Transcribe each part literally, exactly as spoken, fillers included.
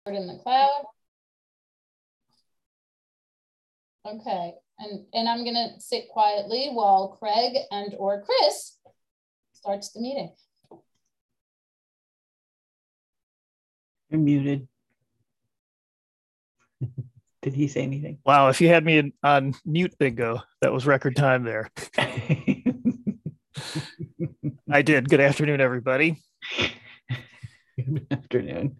in the cloud. Okay, and, and I'm gonna sit quietly while Craig and or Chris starts the meeting. You're muted. Did he say anything? Wow, if you had me in, on mute, bingo, that was record time there. I did. Good afternoon, everybody. Good afternoon.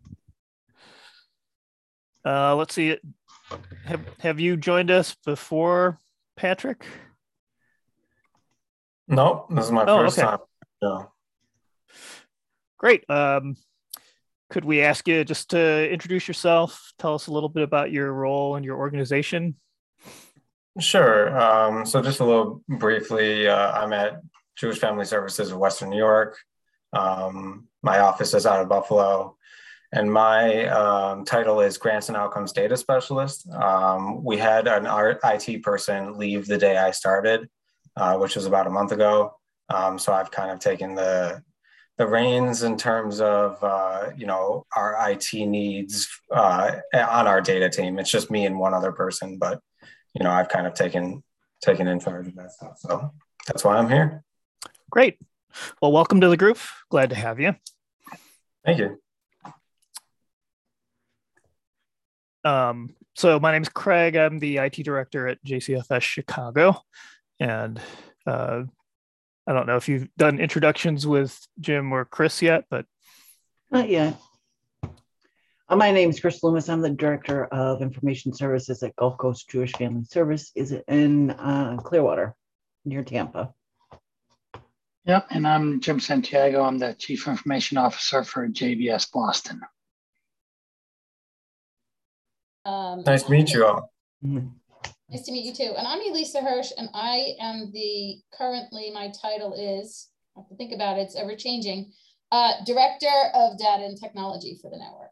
Uh, let's see. Have Have you joined us before, Patrick? No, this is my oh, first okay. time. No. Great. Um, could we ask you just to introduce yourself? Tell us a little bit about your role and your organization. Sure. Um, so just a little briefly, uh, I'm at Jewish Family Services of Western New York. Um, my office is out of Buffalo. And my um, title is Grants and Outcomes Data Specialist. Um, we had an I T person leave the day I started, uh, which was about a month ago. Um, so I've kind of taken the the reins in terms of, uh, you know, our I T needs uh, on our data team. It's just me and one other person, but, you know, I've kind of taken, taken in charge of that stuff. So that's why I'm here. Great. Well, welcome to the group. Glad to have you. Thank you. Um, so my name is Craig. I'm the I T director at J C F S Chicago. And uh, I don't know if you've done introductions with Jim or Chris yet, but. Not yet. Uh, my name is Chris Loomis. I'm the director of information services at Gulf Coast Jewish Family Service. Is it in uh, Clearwater, near Tampa? Yep, and I'm Jim Santiago. I'm the Chief Information Officer for J V S Boston. Um, nice to meet you all. Mm-hmm. Nice to meet you too. And I'm Elisa Hirsch, and I am the, currently my title is, I have to think about it, it's ever changing, uh, Director of Data and Technology for the network.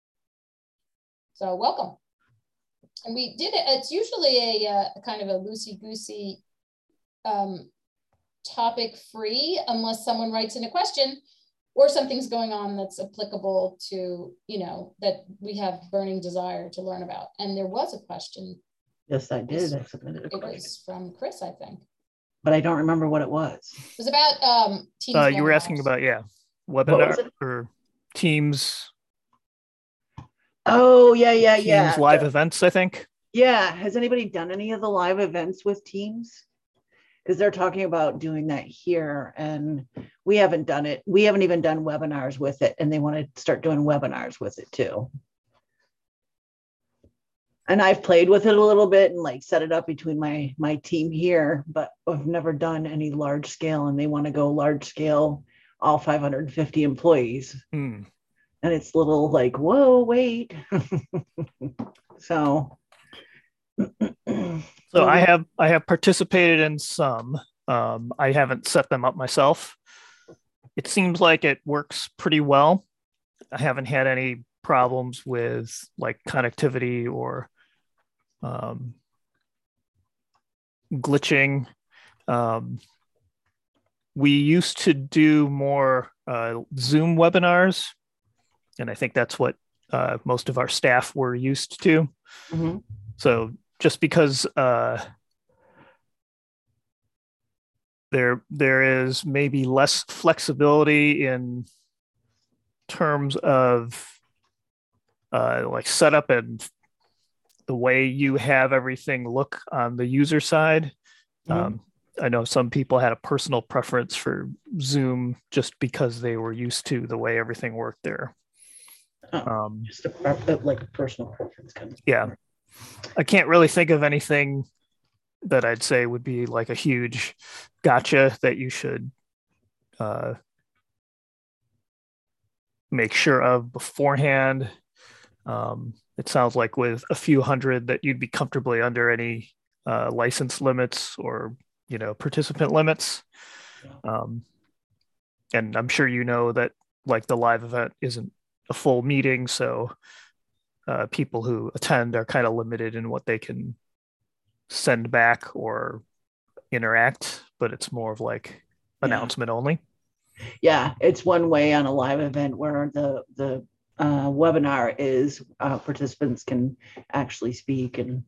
So welcome. And we did it, it's usually a, a kind of a loosey-goosey um, topic free, unless someone writes in a question or something's going on that's applicable to, you know, that we have burning desire to learn about. And there was a question. Yes, I did. I submitted a it question. was from Chris, I think. But I don't remember what it was. It was about um, Teams. Uh, you were asking about, yeah, webinar or Teams. Oh, yeah, yeah, Teams yeah. live the, events, I think. Yeah. Has anybody done any of the live events with Teams? Because they're talking about doing that here, and we haven't done it. We haven't even done webinars with it, and they want to start doing webinars with it too. And I've played with it a little bit and like set it up between my my team here, but I've never done any large scale, and they want to go large scale, all five hundred fifty employees. Hmm. And it's a little like, whoa, wait. So. So I have I have participated in some. Um, I haven't set them up myself. It seems like it works pretty well. I haven't had any problems with like connectivity or um, glitching. Um, we used to do more uh, Zoom webinars, and I think that's what uh, most of our staff were used to. Mm-hmm. So just because uh, there there is maybe less flexibility in terms of uh, like setup and the way you have everything look on the user side. Mm-hmm. Um, I know some people had a personal preference for Zoom just because they were used to the way everything worked there. Oh, um, just a, like a personal preference kind of. Yeah. I can't really think of anything that I'd say would be like a huge gotcha that you should uh, make sure of beforehand. Um, it sounds like with a few hundred that you'd be comfortably under any uh, license limits or, you know, participant limits. Um, and I'm sure you know that like the live event isn't a full meeting, so Uh, people who attend are kind of limited in what they can send back or interact, but it's more of like announcement yeah. only. Yeah, it's one way on a live event where the the uh, webinar is uh, participants can actually speak, and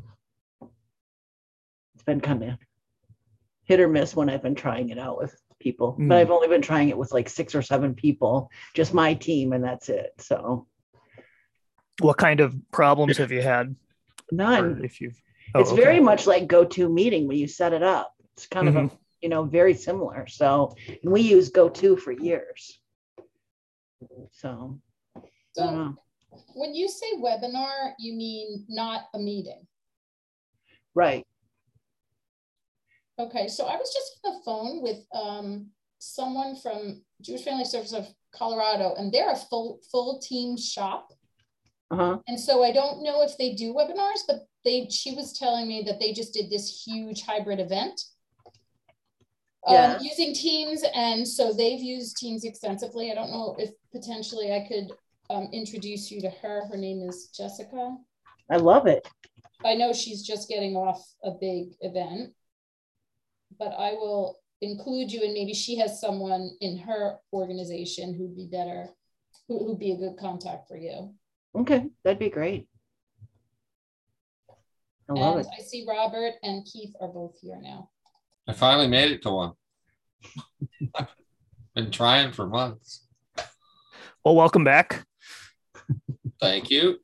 it's been kind of hit or miss when I've been trying it out with people, Mm. but I've only been trying it with like six or seven people, just my team, and that's it. So What kind of problems have you had? none. Or if you've, oh, It's okay. very much like GoTo meeting when you set it up. It's kind of a, Mhm. you know, very similar. So, and we use GoTo for years. So, I So don't know. when you say webinar, you mean not a meeting? Right. Okay, so I was just on the phone with um, someone from Jewish Family Services of Colorado, and they're a full full team shop. Uh-huh. And so I don't know if they do webinars, but they she was telling me that they just did this huge hybrid event Yeah. um, using Teams. And so they've used Teams extensively. I don't know if potentially I could um, introduce you to her. Her name is Jessica. I love it. I know she's just getting off a big event, but I will include you, and maybe she has someone in her organization who'd be better, who, who'd be a good contact for you. Okay, that'd be great. I love And it. I see Robert and Keith are both here now. I finally made it to one. I've been trying for months. Well, welcome back. Thank you.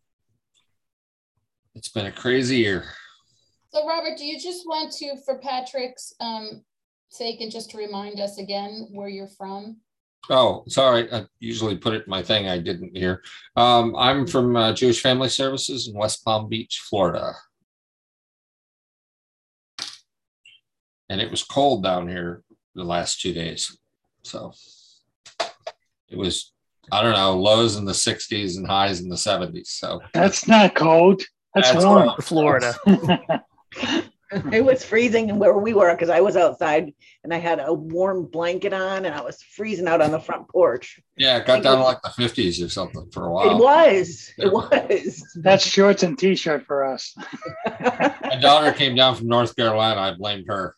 It's been a crazy year. So Robert, do you just want to, for Patrick's um, sake, and just to remind us again where you're from? Oh, sorry. I usually put it in my thing. I didn't hear. Um, I'm from uh, Jewish Family Services in West Palm Beach, Florida. And it was cold down here the last two days. So it was, I don't know, lows in the sixties and highs in the seventies. So That's not cold. That's, That's warm. cold. For Florida. It was freezing where we were because I was outside and I had a warm blanket on and I was freezing out on the front porch. yeah, it got down to like the fifties or something for a while. It was. It was. That's shorts and t-shirt for us. My daughter came down from North Carolina. I blamed her.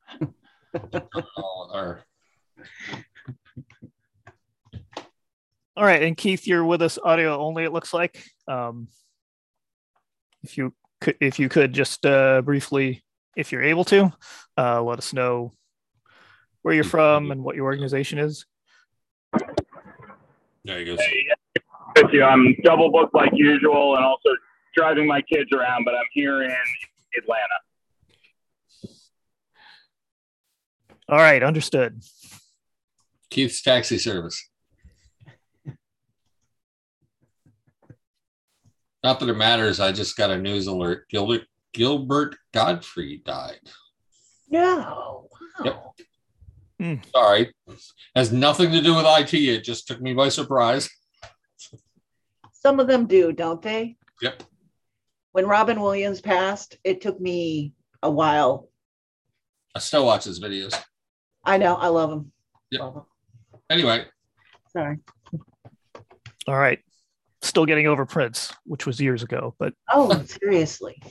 Oh, her. All right, and Keith, you're with us audio only, it looks like. Um, if you could, if you could just uh, briefly, if you're able to, uh, let us know where you're from and what your organization is. There you go. Hey, with you. I'm double booked like usual and also driving my kids around, but I'm here in Atlanta. All right, understood. Keith's Taxi Service. Not that it matters. I just got a news alert. Gilbert Gilbert Godfrey died. No. Wow. Yep. Hmm. Sorry. Has nothing to do with I T. It just took me by surprise. Some of them do, don't they? Yep. When Robin Williams passed, it took me a while. I still watch his videos. I know. I love him. Yep. Love him. Anyway, Sorry. All right. Still getting over Prince, which was years ago, but Oh, seriously.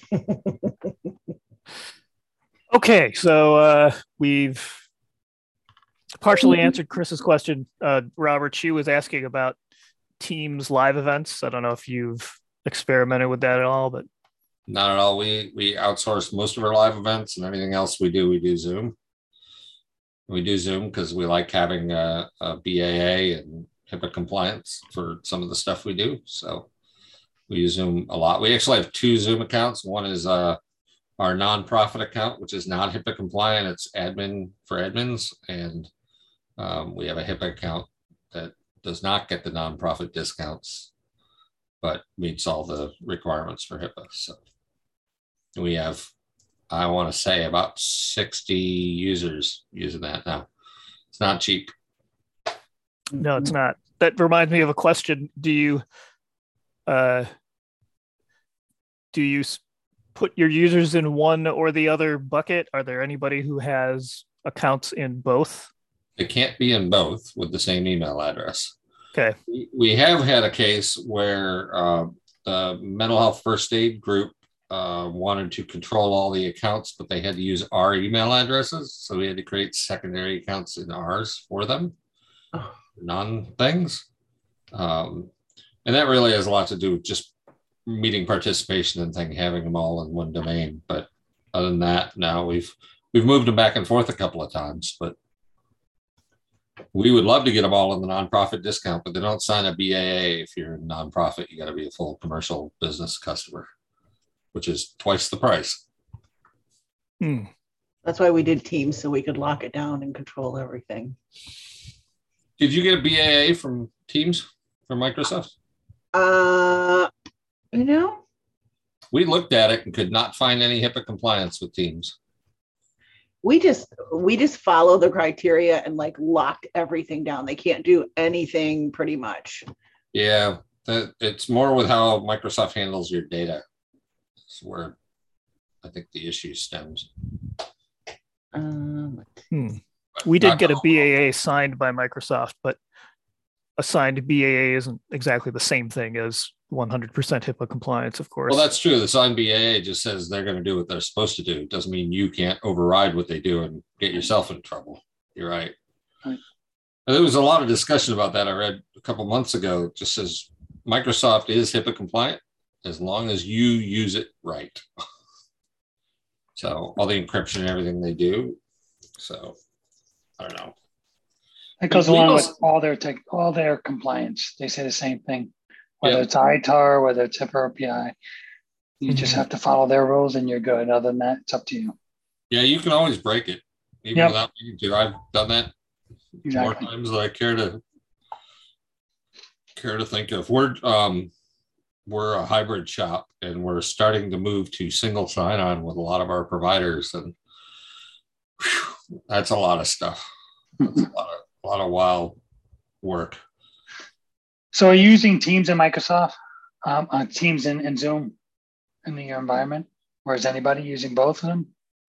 okay. So uh, we've partially answered Chris's question. Uh, Robert, she was asking about Teams live events. I don't know if you've experimented with that at all, but not at all. We we outsource most of our live events, and everything else we do, we do Zoom. We do Zoom because we like having a, a B A A and HIPAA compliance for some of the stuff we do. So we use Zoom a lot. We actually have two Zoom accounts. One is uh, our nonprofit account, which is not HIPAA compliant. It's admin for admins. And um, we have a HIPAA account that does not get the nonprofit discounts, but meets all the requirements for HIPAA. So we have, I want to say, about sixty users using that now. It's not cheap. no, it's not. That reminds me of a question. Do you, uh, do you s- put your users in one or the other bucket? Are there anybody who has accounts in both? It can't be in both with the same email address. Okay. We- We have had a case where uh, the mental health first aid group uh, wanted to control all the accounts, but they had to use our email addresses. So we had to create secondary accounts in ours for them. Oh. Non things. Um, And that really has a lot to do with just meeting participation and thing, having them all in one domain. But other than that, now we've we've moved them back and forth a couple of times, but we would love to get them all in the nonprofit discount, but they don't sign a B A A if you're a nonprofit. You got to be a full commercial business customer, which is twice the price. Hmm. That's why we did Teams, so we could lock it down and control everything. Did you get a B A A from Teams from Microsoft? Uh, you know, We looked at it and could not find any HIPAA compliance with Teams. we just we just follow the criteria and like locked everything down. They can't do anything pretty much. Yeah, that, it's more with how Microsoft handles your data. It's where I think the issue stems. Um, Hmm. We did Not get a all. B A A signed by Microsoft, but a signed B A A isn't exactly the same thing as one hundred percent HIPAA compliance, of course. Well, that's true. The signed B A A just says they're going to do what they're supposed to do. It doesn't mean you can't override what they do and get yourself in trouble. You're right. Right. And there was a lot of discussion about that. I read a couple months ago. It just says Microsoft is HIPAA compliant as long as you use it right. So all the encryption and everything they do. So I don't know. It goes We along also- with all their tech, all their compliance. They say the same thing, whether Yeah. it's I T A R, whether it's HIPAA or P I. You just Mhm. have to follow their rules and you're good. Other than that, it's up to you. Yeah, you can always break it, even Yep. without needing to. I've done that Exactly. more times than I care to care to think of. We're um we're a hybrid shop and we're starting to move to single sign-on with a lot of our providers, and whew, that's a lot of stuff. That's a lot of a lot of wild work. So are you using Teams and Microsoft, um, uh, Teams and, and Zoom in your environment? Or is anybody using both of them?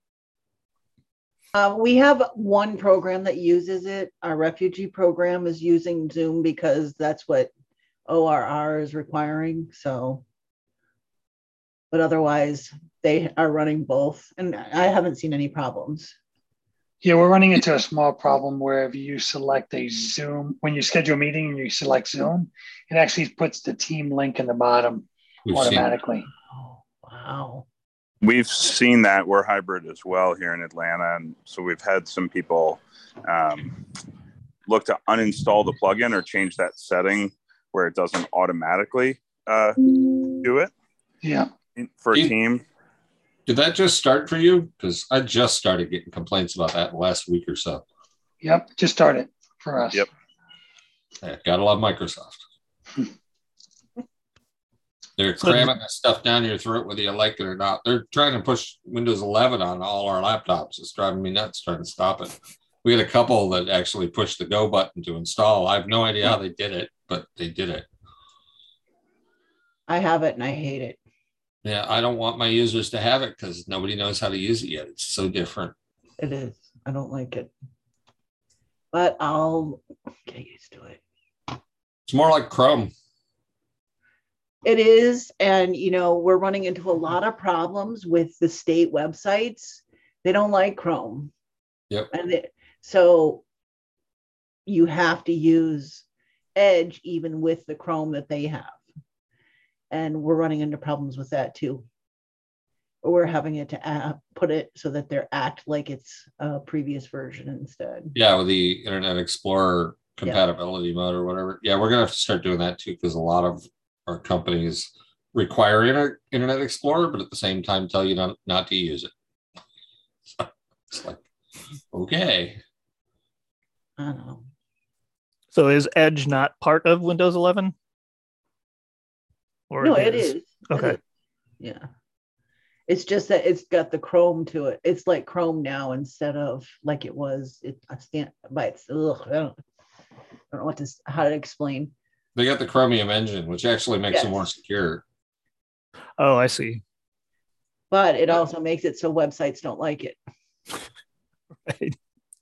Uh, we have one program that uses it. Our refugee program is using Zoom because that's what O R R is requiring. So, but otherwise, they are running both, and I haven't seen any problems. Yeah, we're running into a small problem where if you select a Zoom, when you schedule a meeting and you select Zoom, it actually puts the team link in the bottom We've seen automatically. Oh, wow. We've seen that. We're hybrid as well here in Atlanta. And so we've had some people um, look to uninstall the plugin or change that setting where it doesn't automatically uh, do it Yeah. for a You- team. Did that just start for you? Because I just started getting complaints about that in the last week or so. Yep. Just started for us. Yep. Yeah, gotta love Microsoft. They're So- cramming that stuff down your throat whether you like it or not. They're trying to push Windows eleven on all our laptops. It's driving me nuts trying to stop it. We had a couple that actually pushed the go button to install. I have no idea how they did it, but they did it. I have it and I hate it. Yeah, I don't want my users to have it because nobody knows how to use it yet. It's so different. It is. I don't like it. But I'll get used to it. It's more like Chrome. It is. And, you know, we're running into a lot of problems with the state websites. They don't like Chrome. Yep. And it, so you have to use Edge even with the Chrome that they have. And we're running into problems with that too. We're having it to app, put it so that they're act like it's a previous version instead. Yeah, with the Internet Explorer compatibility mode or whatever. Yeah, we're gonna have to start doing that too because a lot of our companies require Inter- Internet Explorer, but at the same time tell you not, not to use it. So it's like, okay. I don't know. So is Edge not part of Windows eleven? Or No, it is. It Okay. is. Yeah. It's just that it's got the Chrome to it. It's like Chrome now instead of like it was. It I stand by its. Ugh, I don't. I don't know what to how to explain. They got the Chromium engine, which actually makes Yes. it more secure. Oh, I see. But it also makes it so websites don't like it. Right.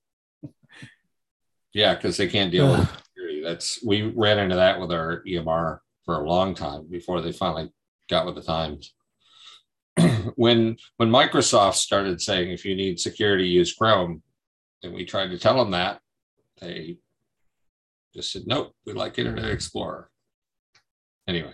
Yeah, because they can't deal with security. That's we ran into that with our E M R for a long time before they finally got with the times. when when Microsoft started saying if you need security, use Chrome, and we tried to tell them that, they just said nope, we like Internet Explorer. anyway.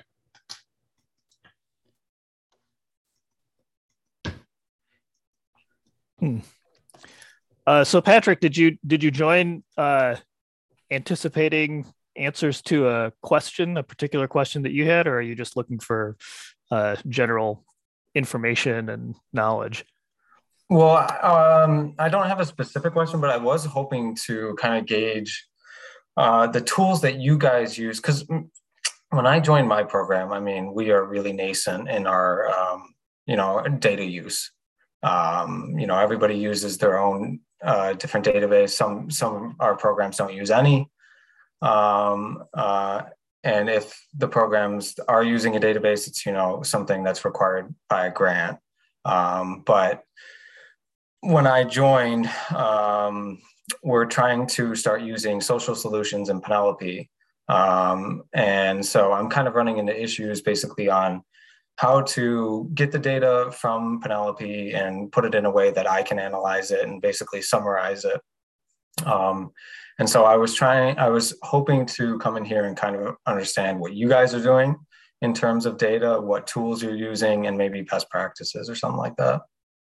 Hmm. Uh, so Patrick, did you did you join uh, anticipating answers to a question, a particular question that you had, or are you just looking for uh, general information and knowledge? Well, um, I don't have a specific question, but I was hoping to kind of gauge uh, the tools that you guys use. Because when I joined my program, I mean, we are really nascent in our, um, you know, data use. Um, you know, everybody uses their own uh, different database. Some some of our programs don't use any. Um, uh, and if the programs are using a database, it's, you know, something that's required by a grant. Um, but when I joined, um, we're trying to start using Social Solutions and Penelope. Um, and so I'm kind of running into issues basically on how to get the data from Penelope and put it in a way that I can analyze it and basically summarize it. Um, and so I was trying, I was hoping to come in here and kind of understand what you guys are doing in terms of data, what tools you're using, and maybe best practices or something like that.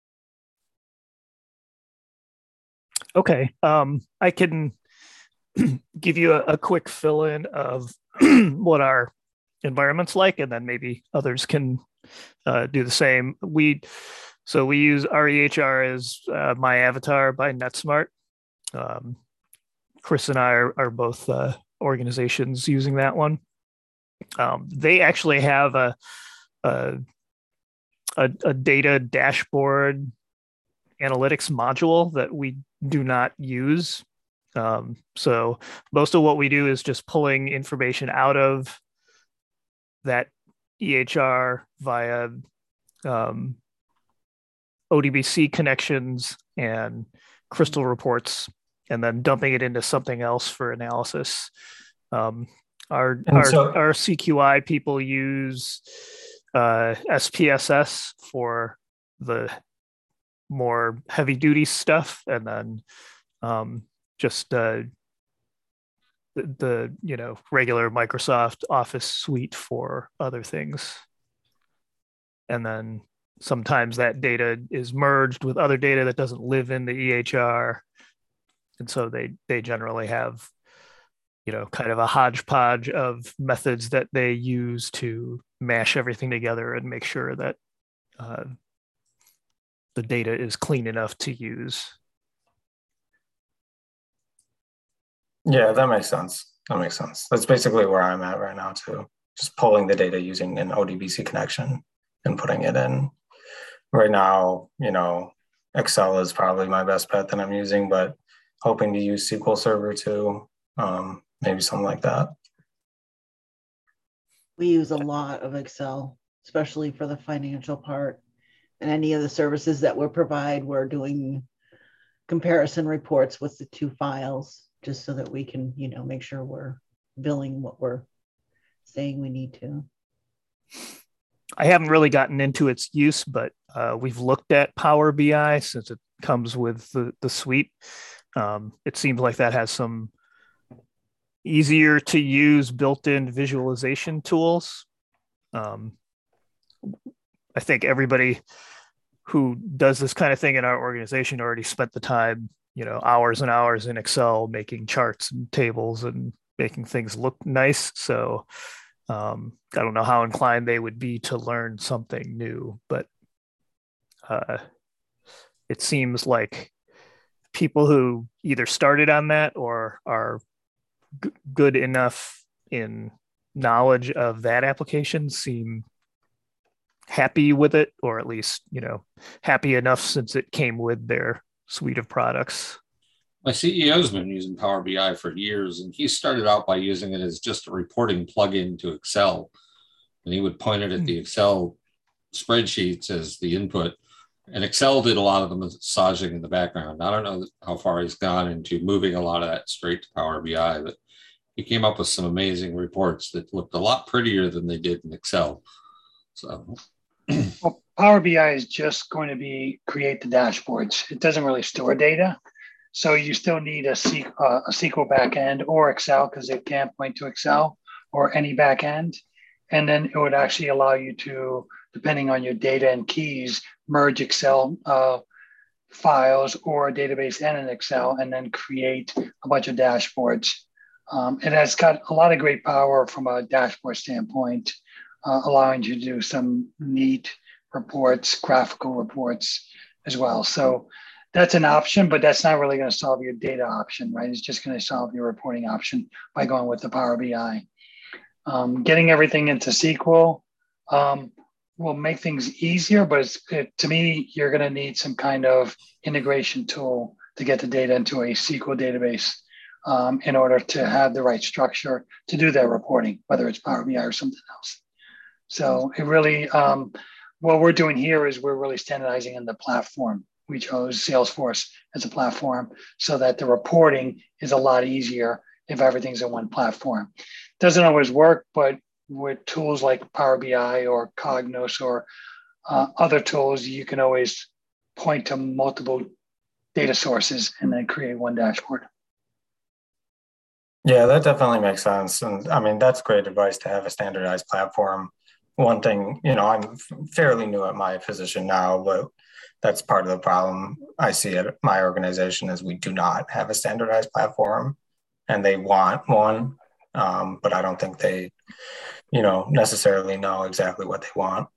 Okay, um, I can give you a, a quick fill-in of what our environment's like, and then maybe others can uh, do the same. We so we use R E H R as uh, My Avatar by NetSmart. Um, Chris and I are, are both uh, organizations using that one. Um, they actually have a, a a a data dashboard analytics module that we do not use. Um, so most of what we do is just pulling information out of that E H R via um, O D B C connections and crystal reports, and then dumping it into something else for analysis. Um, our our, so, our C Q I people use uh, S P S S for the more heavy duty stuff, and then um, just uh, the, the you know regular Microsoft Office suite for other things. And then sometimes that data is merged with other data that doesn't live in the E H R, and so they they generally have you know kind of a hodgepodge of methods that they use to mash everything together and make sure that uh, the data is clean enough to use. Yeah, that makes sense. That makes sense. That's basically where I'm at right now too. Just pulling the data using an O D B C connection and putting it in. Right now, you know, Excel is probably my best bet that I'm using, but hoping to use S Q L Server too, um, maybe something like that. We use a lot of Excel, especially for the financial part. And any of the services that we provide, we're doing comparison reports with the two files, just so that we can, you know, make sure we're billing what we're saying we need to. I haven't really gotten into its use, but uh, we've looked at Power B I since it comes with the, the suite. Um, it seems like that has some easier to use built-in visualization tools. Um, I think everybody who does this kind of thing in our organization already spent the time, you know, hours and hours in Excel making charts and tables and making things look nice. So um, I don't know how inclined they would be to learn something new, but uh, it seems like people who either started on that or are g- good enough in knowledge of that application seem happy with it, or at least, you know, happy enough since it came with their suite of products. My C E O's been using Power B I for years, and he started out by using it as just a reporting plugin to Excel. And he would point it at the Excel spreadsheets as the input. And Excel did a lot of the massaging in the background. I don't know how far he's gone into moving a lot of that straight to Power B I, but he came up with some amazing reports that looked a lot prettier than they did in Excel. So, well, Power B I is just going to be create the dashboards. It doesn't really store data. So you still need a, C, uh, a S Q L backend or Excel, because it can't point to Excel or any backend. And then it would actually allow you to, depending on your data and keys, merge Excel uh, files or a database and an Excel, and then create a bunch of dashboards. Um, it has got a lot of great power from a dashboard standpoint, uh, allowing you to do some neat reports, graphical reports as well. So that's an option, but that's not really going to solve your data option, right? It's just going to solve your reporting option by going with the Power B I. Um, getting everything into S Q L um, will make things easier, but it's, it, to me, you're going to need some kind of integration tool to get the data into a S Q L database um, in order to have the right structure to do that reporting, whether it's Power B I or something else. So it really, um, what we're doing here is we're really standardizing in the platform. We chose Salesforce as a platform so that the reporting is a lot easier if everything's in one platform. Doesn't always work, but with tools like Power B I or Cognos or uh, other tools, you can always point to multiple data sources and then create one dashboard. Yeah, that definitely makes sense. And I mean, that's great advice to have a standardized platform. One thing, you know, I'm fairly new at my position now, but that's part of the problem I see at my organization is we do not have a standardized platform, and they want one, um, but I don't think they, you know, necessarily know exactly what they want.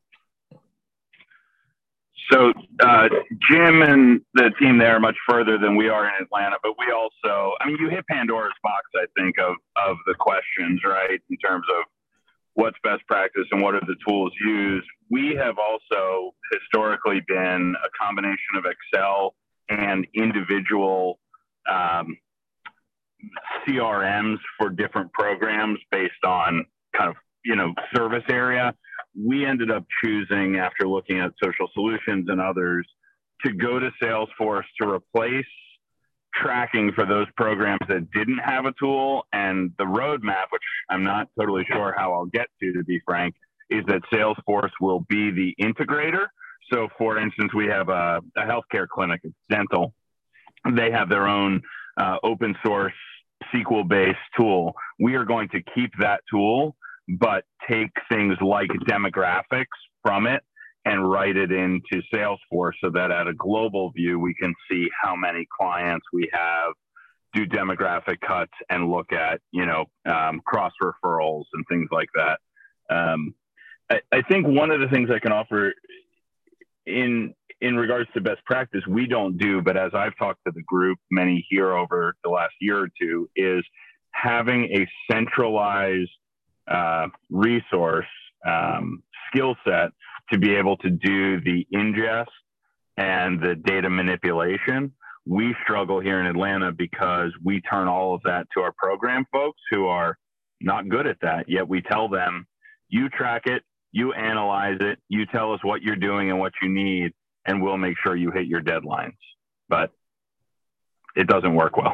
So uh, Jim and the team there are much further than we are in Atlanta, but we also, I mean, you hit Pandora's box, I think, of of the questions, right, in terms of what's best practice and what are the tools used. We have also historically been a combination of Excel and individual um, C R Ms for different programs based on kind of, you know, service area. We ended up choosing, after looking at Social Solutions and others, to go to Salesforce to replace tracking for those programs that didn't have a tool. And the roadmap, which I'm not totally sure how I'll get to, to be frank, is that Salesforce will be the integrator. So for instance, we have a, a healthcare clinic, it's dental. They have their own uh, open source S Q L-based tool. We are going to keep that tool, but take things like demographics from it and write it into Salesforce so that at a global view, we can see how many clients we have, do demographic cuts, and look at, you know, um, cross referrals and things like that. Um, I, I think one of the things I can offer in, in regards to best practice, we don't do, but as I've talked to the group, many here over the last year or two, is having a centralized uh, resource um, skill set to be able to do the ingest and the data manipulation. We struggle here in Atlanta because we turn all of that to our program folks who are not good at that. Yet we tell them, you track it, you analyze it, you tell us what you're doing and what you need, and we'll make sure you hit your deadlines. But it doesn't work well.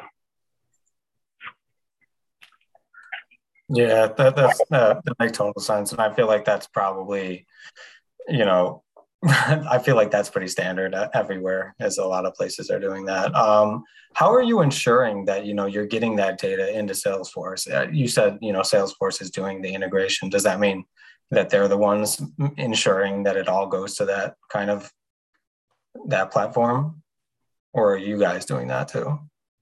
Yeah, that that's, uh, that makes total sense. And I feel like that's probably, you know, I feel like that's pretty standard everywhere, as a lot of places are doing that. Um, how are you ensuring that, you know, you're getting that data into Salesforce? Uh, you said, you know, Salesforce is doing the integration. Does that mean that they're the ones ensuring that it all goes to that kind of, that platform? Or are you guys doing that too?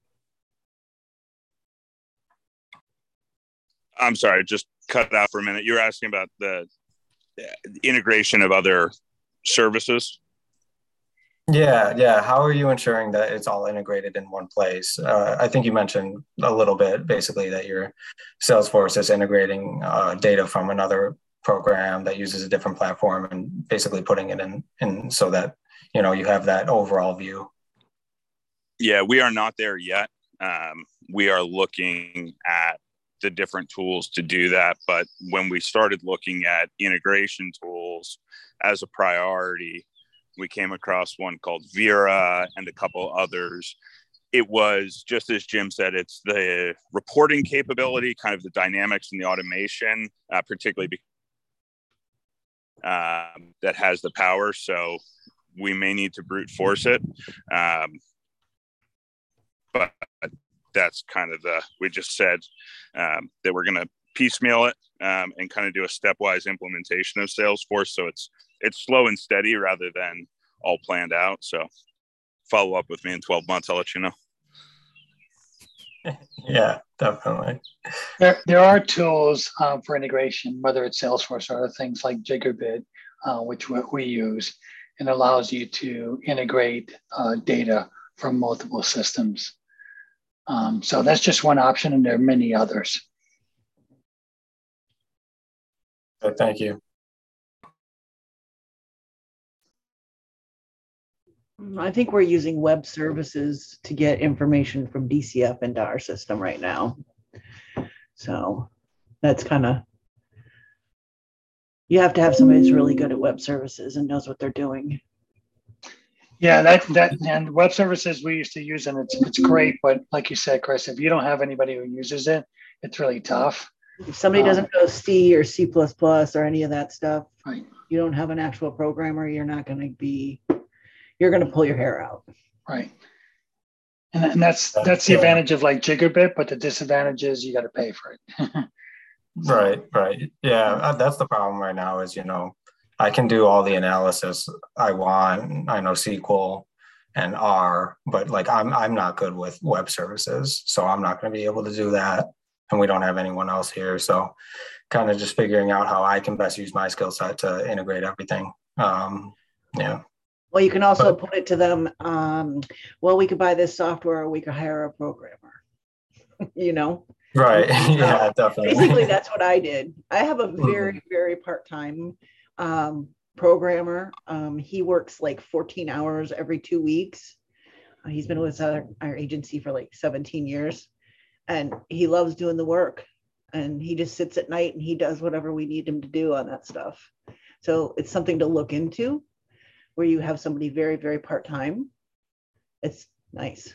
I'm sorry, just cut out for a minute. You're asking about the integration of other services? Yeah, yeah. How are you ensuring that it's all integrated in one place? Uh, I think you mentioned a little bit, basically, that your Salesforce is integrating uh, data from another program that uses a different platform and basically putting it in, in so that, you know, you have that overall view. Yeah, we are not there yet. Um, we are looking at the different tools to do that. But when we started looking at integration tools as a priority, we came across one called Vera and a couple others. It was, just as Jim said, it's the reporting capability, kind of the dynamics and the automation, uh, particularly because, um, that has the power. So we may need to brute force it. Um, but that's kind of the, we just said um, that we're going to piecemeal it um, and kind of do a stepwise implementation of Salesforce. So it's it's slow and steady rather than all planned out. So follow up with me in twelve months. I'll let you know. Yeah, definitely. There, there are tools uh, for integration, whether it's Salesforce or other things like Jiggerbit, uh, which we, we use, and allows you to integrate uh, data from multiple systems. Um, so that's just one option, and there are many others. Thank you. I think we're using web services to get information from D C F into our system right now. So that's kind of, you have to have somebody who's really good at web services and knows what they're doing. Yeah, that that and web services we used to use, and it's it's great. But like you said, Chris, if you don't have anybody who uses it, it's really tough. If somebody Um, doesn't know C or C plus plus or any of that stuff, Right. you don't have an actual programmer, you're not going to be, you're going to pull your hair out. Right. And, and that's that's the Yeah. advantage of like Jiggerbit, but the disadvantage is you got to pay for it. Right, right. Yeah, uh, that's the problem right now is, you know, I can do all the analysis I want. I know S Q L and R, but like I'm I'm not good with web services, so I'm not going to be able to do that. And we don't have anyone else here, so kind of just figuring out how I can best use my skill set to integrate everything. Um, yeah. Well, you can also But- put it to them, um, well, we could buy this software or we could hire a programmer, you know? Right. Yeah, definitely. Basically, that's what I did. I have a very, very part-time um, programmer. Um, he works like fourteen hours every two weeks. Uh, he's been with our, our agency for like seventeen years, and he loves doing the work. And he just sits at night and he does whatever we need him to do on that stuff. So it's something to look into, where you have somebody very, very part-time. It's nice.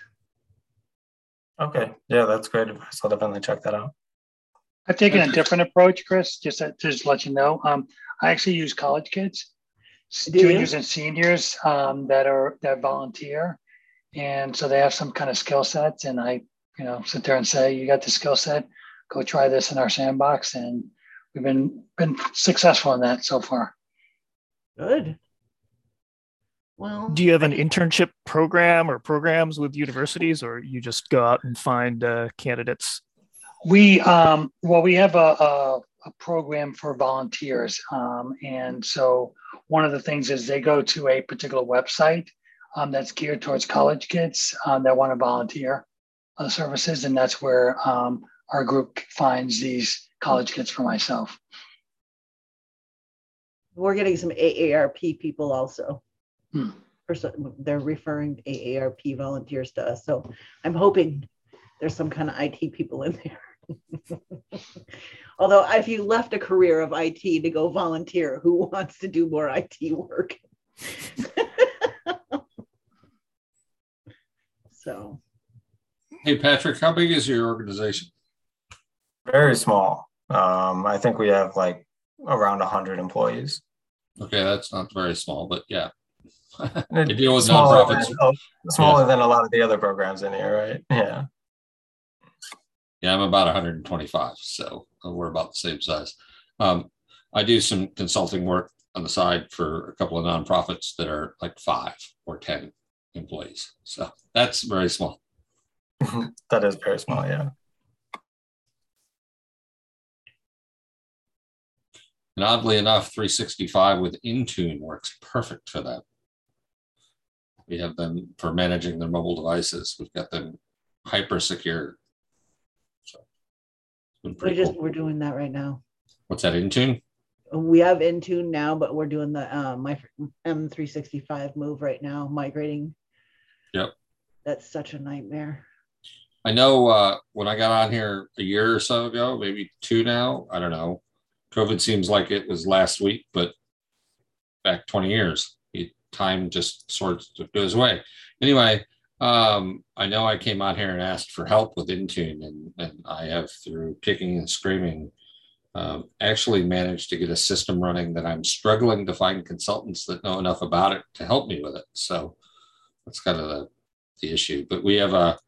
Okay. Yeah, that's great advice. I'll definitely check that out. I've taken a different approach, Chris, just to, just to let you know. Um, I actually use college kids, Do you? juniors and seniors um, that are that volunteer. And so they have some kind of skill sets. And I, you know, sit there and say, you got the skill set, go try this in our sandbox. And we've been been successful in that so far. Good. Well, Do you have an internship program or programs with universities, or you just go out and find uh, candidates? We um, well, we have a, a, a program for volunteers, um, and so one of the things is they go to a particular website um, that's geared towards college kids um, that want to volunteer uh, services, and that's where um, our group finds these college kids for myself. we're getting some A A R P people also. Hmm. For some- They're referring A A R P volunteers to us. So I'm hoping there's some kind of I T people in there. Although if you left a career of I T to go volunteer, who wants to do more I T work? So, Hey, Patrick, how big is your organization? Very small. Um, I think we have like around one hundred employees. Okay, that's not very small, but yeah. I deal with smaller nonprofits. Than, oh, smaller than a lot of the other programs in here, right? Yeah. Yeah, I'm about one hundred twenty-five, so we're about the same size. Um, I do some consulting work on the side for a couple of nonprofits that are like five or ten employees. So that's very small. That is very small, yeah. And oddly enough, three sixty-five with Intune works perfect for that. We have them for managing their mobile devices. We've got them hyper secure. So it's been we pretty just, cool. we're doing that right now. What's that, Intune? We have Intune now, but we're doing the uh, my M three sixty-five move right now, migrating. Yep. That's such a nightmare. I know uh, when I got on here a year or so ago, maybe two now, I don't know. COVID seems like it was last week, but back twenty years, it, time just sort of goes away. Anyway, um, I know I came on here and asked for help with Intune, and, and I have, through kicking and screaming, um, actually managed to get a system running that I'm struggling to find consultants that know enough about it to help me with it. So that's kind of the, the issue. But we have a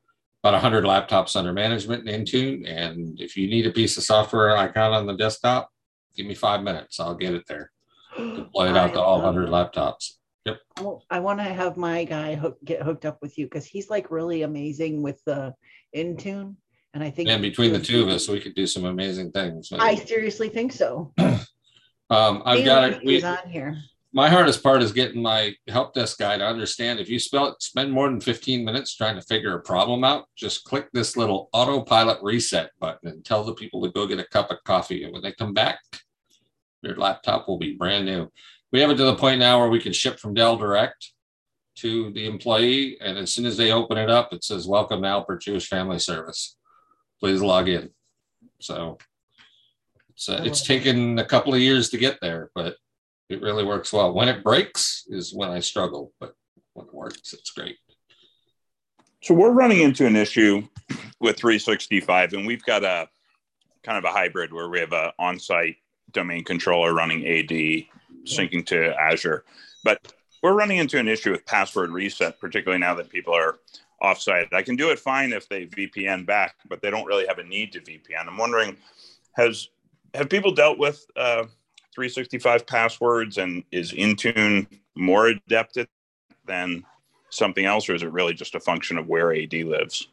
about one hundred laptops under management in Intune. And if you need a piece of software icon on the desktop, give me five minutes. I'll get it there. Deploy it out to all one hundred laptops. Yep. Well, I want to have my guy hook, get hooked up with you because he's like really amazing with the Intune. And I think and between the two of us, we could do some amazing things. Maybe. I seriously think so. um, I've got it. We, on here. My hardest part is getting my help desk guy to understand if you spell, spend more than fifteen minutes trying to figure a problem out, just click this little autopilot reset button and tell the people to go get a cup of coffee. And when they come back, their laptop will be brand new. We have it to the point now where we can ship from Dell Direct to the employee. And as soon as they open it up, it says, welcome to Alpert Jewish Family Service. Please log in. So it's, uh, it's taken a couple of years to get there, but it really works well. When it breaks is when I struggle, but when it works, it's great. So we're running into an issue with three sixty-five, and we've got a kind of a hybrid where we have an on-site domain controller running A D, syncing to Azure. But we're running into an issue with password reset, particularly now that people are offsite. I can do it fine if they V P N back, but they don't really have a need to V P N. I'm wondering, has have people dealt with uh, three sixty-five passwords, and is Intune more adept at than something else, or is it really just a function of where A D lives?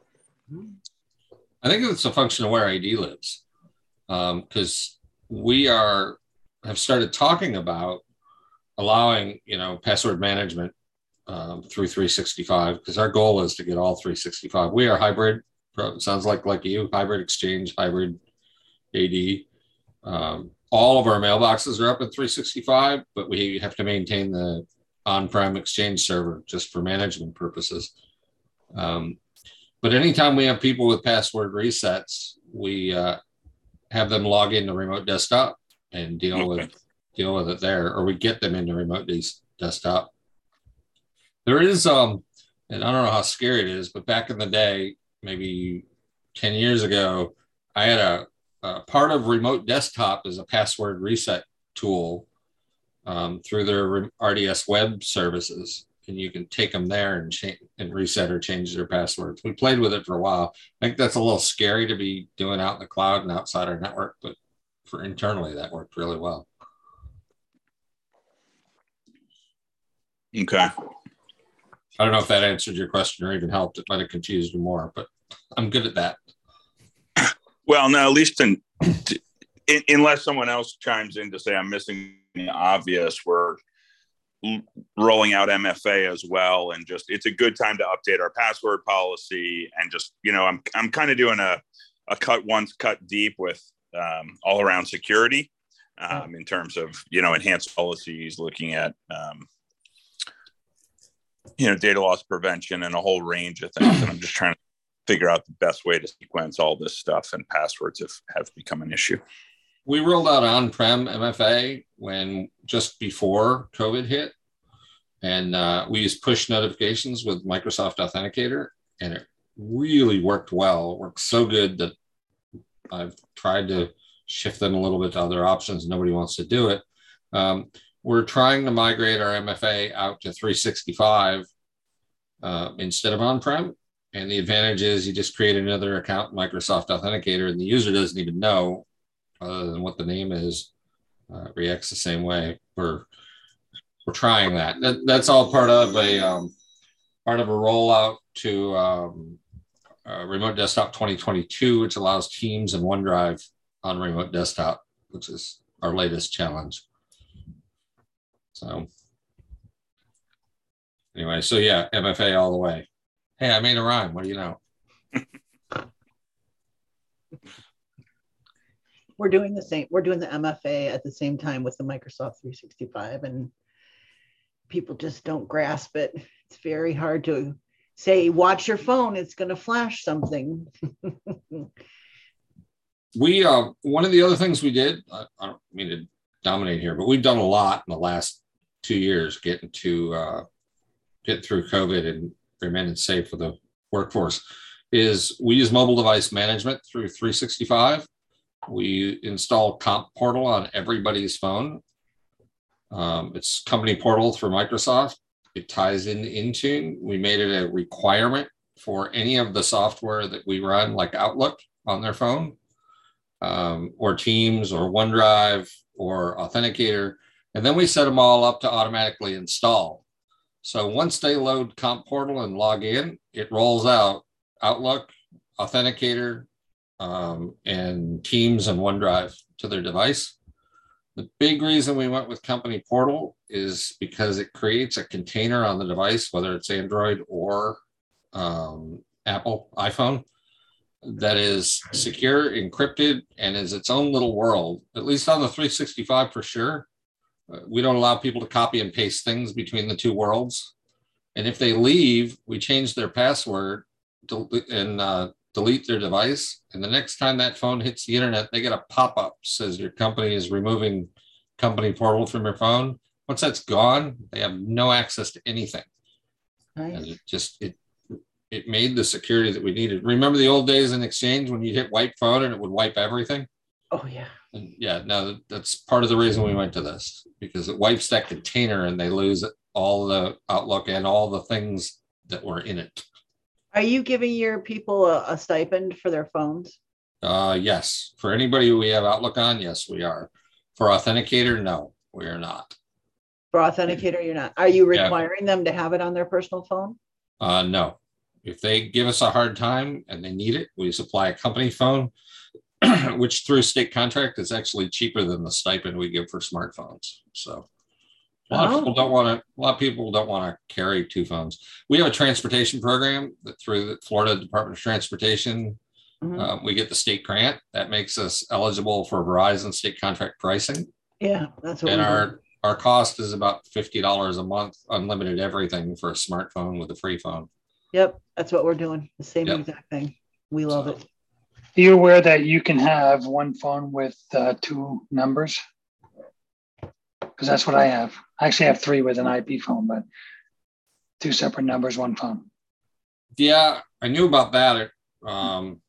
I think it's a function of where A D lives, because um, we are have started talking about allowing, you know, password management um, through three sixty-five, because our goal is to get all three sixty-five. We are hybrid. It sounds like like you, hybrid Exchange, hybrid A D. Um, all of our mailboxes are up in three sixty-five, but we have to maintain the on-prem Exchange server just for management purposes. Um, but anytime we have people with password resets, we uh, have them log into remote desktop and deal okay. with deal with it there, or we get them into remote des- desktop. There is, um, and I don't know how scary it is, but back in the day, maybe ten years ago, I had a, a part of remote desktop is a password reset tool um, through their R D S web services. And you can take them there and change and reset or change their passwords. We played with it for a while. I think that's a little scary to be doing out in the cloud and outside our network, but for internally, that worked really well. Okay. I don't know if that answered your question or even helped. It might have confused you more, but I'm good at that. Well, no, at least in, in, unless someone else chimes in to say I'm missing the obvious, we're rolling out M F A as well, and just it's a good time to update our password policy, and just, you know, I'm I'm kind of doing a a cut once, cut deep with um, all around security um, in terms of, you know, enhanced policies, looking at um, you know, data loss prevention and a whole range of things, and I'm just trying to figure out the best way to sequence all this stuff, and passwords have have become an issue. We rolled out on-prem M F A when just before COVID hit, and uh, we used push notifications with Microsoft Authenticator, and it really worked well. It worked so good that I've tried to shift them a little bit to other options. Nobody wants to do it. Um, we're trying to migrate our M F A out to three sixty-five uh, instead of on-prem. And the advantage is you just create another account in Microsoft Authenticator, and the user doesn't even know other than what the name is. Uh, it reacts the same way. We're we're trying that. that that's all part of a um, part of a rollout to um, uh, Remote Desktop twenty twenty-two, which allows Teams and OneDrive on Remote Desktop, which is our latest challenge. So anyway, so yeah, M F A all the way. Hey, I made a rhyme. What do you know? We're doing the same. We're doing the M F A at the same time with the Microsoft three sixty-five, and people just don't grasp it. It's very hard to say, watch your phone, it's going to flash something. we, uh, one of the other things we did, I, I don't mean to dominate here, but we've done a lot in the last two years getting to uh, get through COVID and remaining safe for the workforce, is we use mobile device management through three sixty-five. We install Comp Portal on everybody's phone. Um, it's company portal for Microsoft. It ties into Intune. We made it a requirement for any of the software that we run, like Outlook on their phone, um, or Teams or OneDrive or Authenticator. And then we set them all up to automatically install. So once they load Comp Portal and log in, it rolls out Outlook, Authenticator, um, and Teams and OneDrive to their device. The big reason we went with Company Portal is because it creates a container on the device, whether it's Android or um, Apple iPhone, that is secure, encrypted, and is its own little world, at least on the three sixty-five for sure. Uh, we don't allow people to copy and paste things between the two worlds. And if they leave, we change their password to, and uh, delete their device. And the next time that phone hits the internet, they get a pop-up says your company is removing Company Portal from your phone. Once that's gone, they have no access to anything. Nice. And it just, it, it made the security that we needed. Remember the old days in Exchange when you hit wipe phone and it would wipe everything? Oh, yeah. And yeah, no, that's part of the reason we went to this, because it wipes that container and they lose all the Outlook and all the things that were in it. Are you giving your people a, a stipend for their phones? Uh, yes. For anybody we have Outlook on, yes, we are. For Authenticator, no, we are not. For Authenticator, you're not. Are you Yeah. requiring them to have it on their personal phone? Uh, no. If they give us a hard time and they need it, we supply a company phone, which through state contract is actually cheaper than the stipend we give for smartphones. So a lot Oh. of people don't want to, a lot of people don't want to carry two phones. We have a transportation program that through the Florida Department of Transportation, Mhm. uh, we get the state grant that makes us eligible for Verizon state contract pricing. Yeah, that's what And we do. our, our cost is about fifty dollars a month, unlimited everything for a smartphone with a free phone. Yep, that's what we're doing. The same Yep. exact thing. We love So- it. Are you aware that you can have one phone with uh, two numbers? Because that's what I have. I actually have three with an I P phone, but two separate numbers, one phone. Yeah, I knew about that. Um,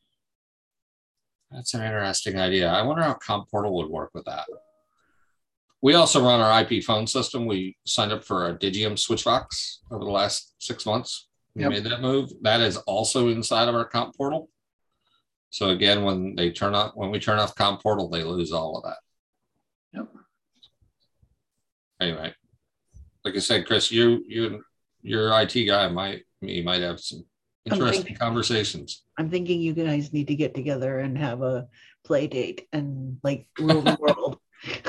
that's an interesting idea. I wonder how Comp Portal would work with that. We also run our I P phone system. We signed up for a Digium switch box over the last six months. We Yep. made that move. That is also inside of our Comp Portal. So again, when they turn off, when we turn off Comp Portal, they lose all of that. Yep. Anyway, like I said, Chris, you you your I T guy might me might have some I'm interesting thinking- conversations. I'm thinking you guys need to get together and have a play date and like rule the world.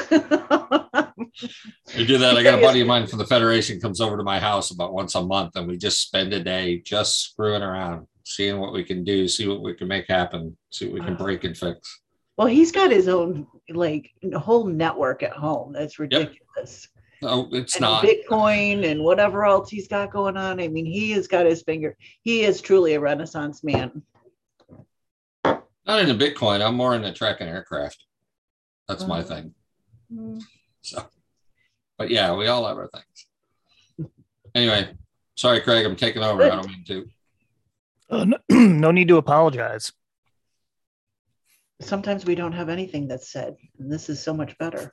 We do that. I got a buddy of mine from the Federation comes over to my house about once a month, and we just spend a day just screwing around, seeing what we can do, see what we can make happen, see what we can break and fix. Well, he's got his own like whole network at home. That's ridiculous. No, it's And not. Bitcoin and whatever else he's got going on. I mean, he has got his finger. He is truly a Renaissance man. Not into Bitcoin. I'm more into tracking aircraft. That's my Oh. thing. Mm. So, but yeah, we all have our things. Anyway, sorry, Craig, I'm taking over. I don't mean to. Uh, no, no need to apologize. Sometimes we don't have anything that's said, and this is so much better.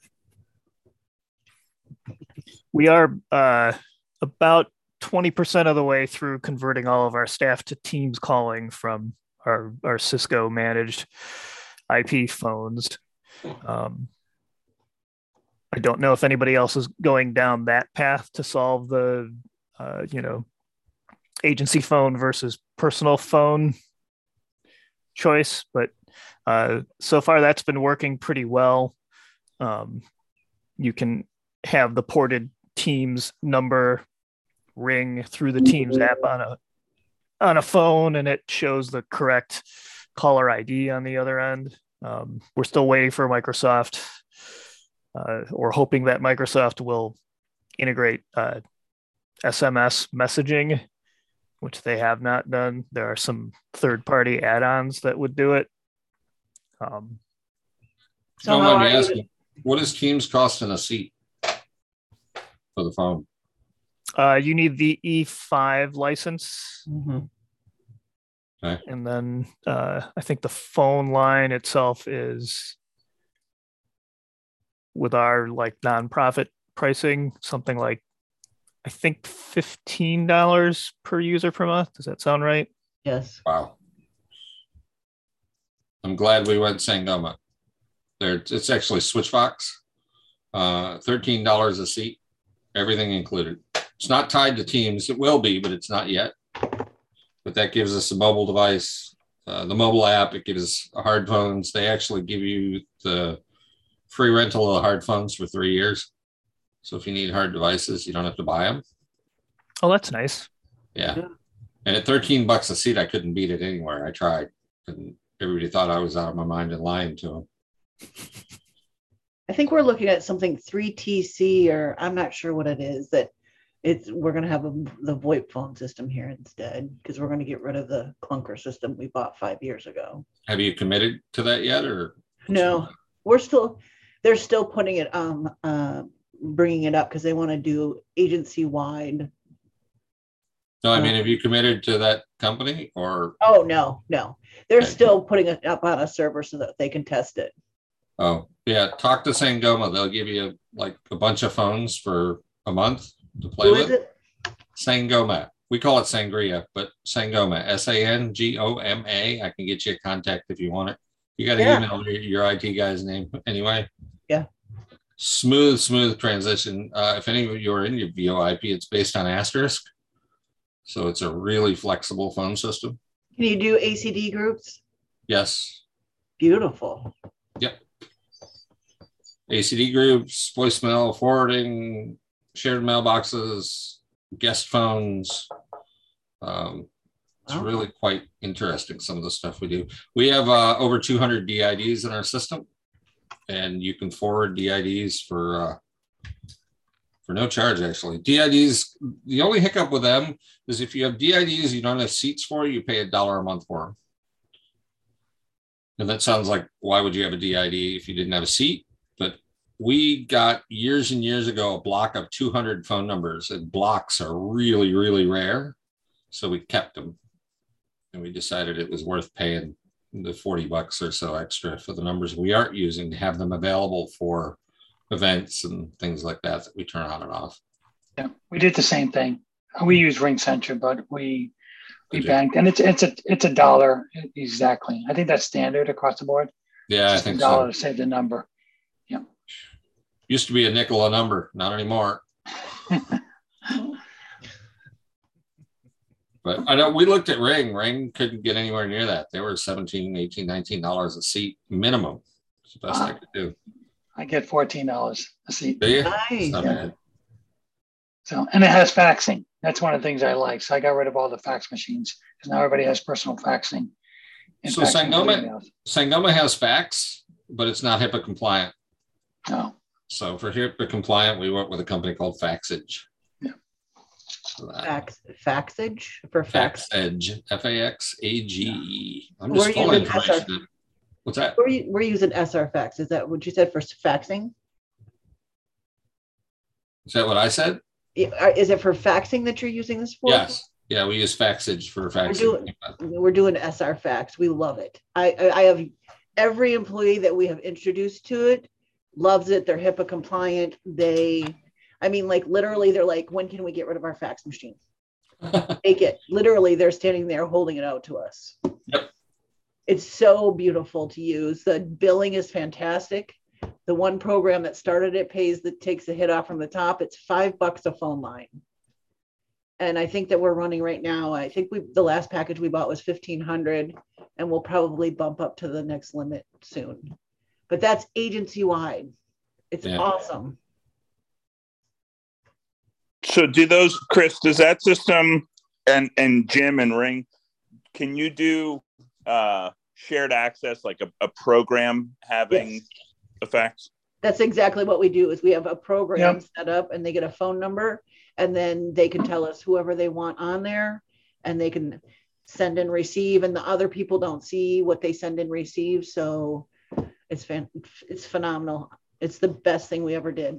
We are uh, about twenty percent of the way through converting all of our staff to Teams calling from our, our Cisco managed I P phones. Um, I don't know if anybody else is going down that path to solve the, uh, you know, agency phone versus personal phone choice, but uh, so far that's been working pretty well. Um, you can have the ported Teams number ring through the Teams app on a on a phone, and it shows the correct caller I D on the other end. Um, we're still waiting for Microsoft, uh, or hoping that Microsoft will integrate uh, S M S messaging, which they have not done. There are some third-party add-ons that would do it. Um, So Don't how mind me are you- asking, what is Teams costing a seat for the phone? uh, you need the E five license, Mhm. and then uh, I think the phone line itself is, with our like nonprofit pricing, something like I think fifteen dollars per user per month. Does that sound right? Yes. Wow. I'm glad we went Sangoma. There, it's actually Switchvox. Uh, thirteen dollars a seat, everything included. It's not tied to Teams. It will be, but it's not yet. But that gives us a mobile device, uh, the mobile app. It gives hard phones. They actually give you the free rental of hard phones for three years. So if you need hard devices, you don't have to buy them. Oh, that's nice. Yeah. And at thirteen bucks a seat, I couldn't beat it anywhere. I tried. And everybody thought I was out of my mind and lying to them. I think we're looking at something three T C, or I'm not sure what it is, that it's we're going to have a, the VoIP phone system here instead, because we're going to get rid of the clunker system we bought five years ago. Have you committed to that yet, or? No, we're still, they're still putting it, um, uh, bringing it up because they want to do agency wide. No, I mean, have you committed to that company or? Oh, no, no. They're Okay. still putting it up on a server so that they can test it. Oh, yeah. Talk to Sangoma. They'll give you like a bunch of phones for a month to play Who with. is it? Sangoma. We call it Sangria, but Sangoma, S A N G O M A. I can get you a contact if you want it. You got to Yeah. email your, your I T guy's name anyway. Yeah. Smooth, smooth transition. Uh, if any of you are in your V O I P, it's based on Asterisk. So it's a really flexible phone system. Can you do A C D groups? Yes. Beautiful. Yep. A C D groups, voicemail, forwarding, shared mailboxes, guest phones. Um, it's Wow. really quite interesting, some of the stuff we do. We have uh, over two hundred D I Ds in our system, and you can forward D I Ds for uh, for no charge, actually. D I Ds, the only hiccup with them is if you have D I Ds you don't have seats for, you pay a dollar a month for them. And that sounds like, why would you have a D I D if you didn't have a seat? But we got years and years ago a block of two hundred phone numbers, and blocks are really, really rare. So we kept them. And we decided it was worth paying the forty bucks or so extra for the numbers we aren't using to have them available for events and things like that that we turn on and off. Yeah, we did the same thing. We use RingCentral, but we we Did you? banked, and it's it's a it's a dollar exactly. I think that's standard across the board. Yeah, I Just think a dollar so. to save the number. Yeah. Used to be a nickel a number, not anymore. But I know we looked at Ring. Ring couldn't get anywhere near that. They were seventeen, eighteen, nineteen dollars a seat minimum. It's the best Wow. I could do. I get fourteen dollars a seat. Do you? Nice. It's not Yeah. bad. So, and it has faxing. That's one of the things I like. So I got rid of all the fax machines because now everybody has personal faxing. and So faxing Sangoma- emails. Sangoma has fax, but it's not HIPAA compliant. No. So for HIPAA compliant, we work with a company called Faxage. Yeah. So that- Fax, faxage for fax. Faxage, F A X A G E. I'm We're just full using information. What's that? We're, u- we're using S R fax. Is that what you said for faxing? Is that what I said? Yeah, are- Is it for faxing that you're using this for? Yes. Yeah, we use Faxage for faxing. doing- We're doing S R fax. We love it. I, I I have every employee that we have introduced to it loves it. They're HIPAA compliant. They, I mean, like literally, they're like, when can we get rid of our fax machine? Take it. Literally, they're standing there holding it out to us. Yep. It's so beautiful to use. The billing is fantastic. The one program that started it pays that takes the hit off from the top. It's five bucks a phone line. And I think that we're running right now. I think we the last package we bought was fifteen hundred, and we'll probably bump up to the next limit soon. But that's agency wide. It's Yeah. awesome. So do those, Chris, does that system and, and Jim and Ring, can you do uh, shared access, like a, a program having Yes. effects? That's exactly what we do is we have a program Yep. set up and they get a phone number and then they can tell us whoever they want on there and they can send and receive, and the other people don't see what they send and receive. So it's fan, it's phenomenal. It's the best thing we ever did.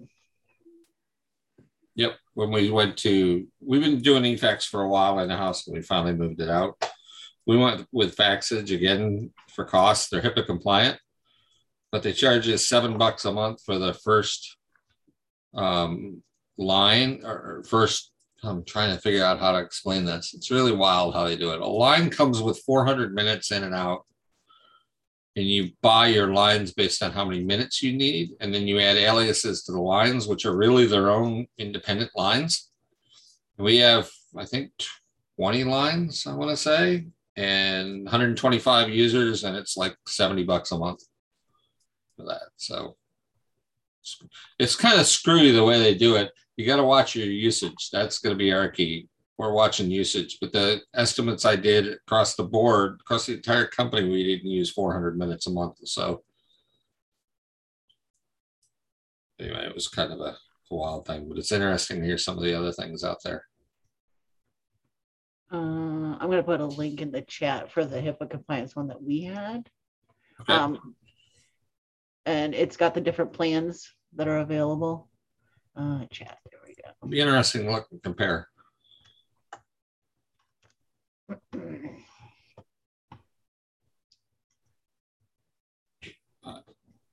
Yep. When we went to, we've been doing E FAX for a while in the house, and we finally moved it out. We went with Faxage again for cost. They're HIPAA compliant, but they charge us seven bucks a month for the first um, line or first I'm trying to figure out how to explain this. It's really wild how they do it. A line comes with four hundred minutes in and out, and you buy your lines based on how many minutes you need, and then you add aliases to the lines, which are really their own independent lines. We have, I think, twenty lines, I want to say, and one hundred twenty-five users, and it's like seventy bucks a month for that. So it's, it's kind of screwy the way they do it. You got to watch your usage. That's going to be our key. We're watching usage, but the estimates I did across the board, across the entire company, we didn't use four hundred minutes a month. So anyway, it was kind of a wild thing, but it's interesting to hear some of the other things out there. Uh, I'm going to put a link in the chat for the HIPAA compliance one that we had. Okay. Um, and it's got the different plans that are available. Uh, chat, there we go. It'll be interesting to look and compare. Uh,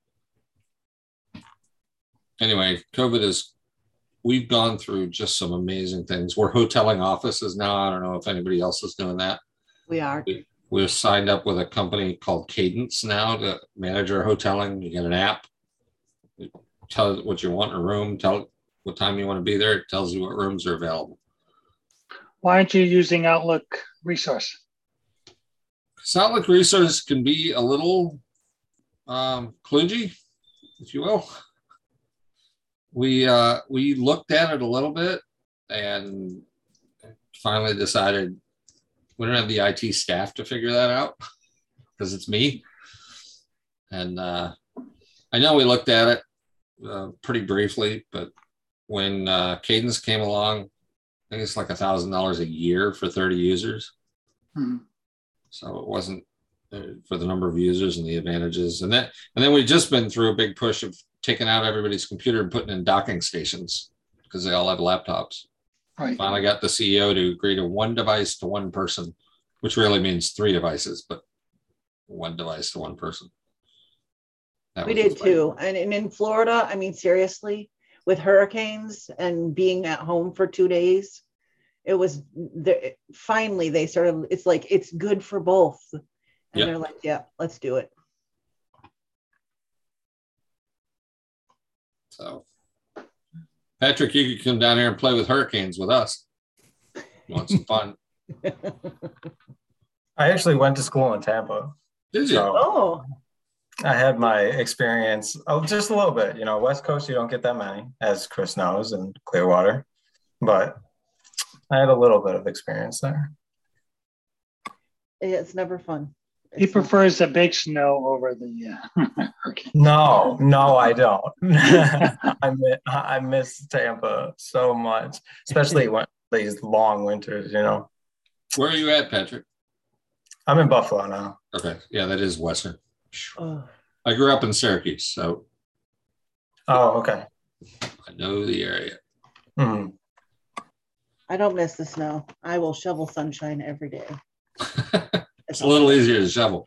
anyway, COVID is, we've gone through just some amazing things. We're hoteling offices now. I don't know if anybody else is doing that. We are. We, we're signed up with a company called Cadence now to manage our hoteling. You get an app. You tell it what you want in a room, tell it what time you want to be there. It tells you what rooms are available. Why aren't you using Outlook Resource? Because Outlook Resource can be a little um, kludgy, if you will. We uh, we looked at it a little bit and finally decided we don't have the I T staff to figure that out because it's me. And uh, I know we looked at it uh, pretty briefly, but when uh, Cadence came along, I think it's like a thousand dollars a year for thirty users. Hmm. So it wasn't uh, for the number of users and the advantages. And that, and then we've just been through a big push of taking out everybody's computer and putting in docking stations because they all have laptops. Right. Finally got the C E O to agree to one device to one person, which really means three devices, but one device to one person. That We was did the too. And, and in Florida, I mean, seriously, with hurricanes and being at home for two days, it was the, finally they started, it's like, it's good for both. And Yep. they're like, yeah, let's do it. So, Patrick, you could come down here and play with hurricanes with us. You want some fun? I actually went to school in Tampa. Did you? So Oh, I had my experience, oh, just a little bit. You know, West Coast, you don't get that many, as Chris knows, and Clearwater. But I had a little bit of experience there. it's never fun. He It's prefers the big snow over the uh, hurricane. No, no, I don't. I miss, I miss Tampa so much, especially when these long winters, you know. Where are you at, Patrick? I'm in Buffalo now. Okay. Yeah, that is Western. oh, I grew up in Syracuse, so Oh, okay. I know the area. Hmm. I don't miss the snow. I will shovel sunshine every day. It's a little easier to shovel.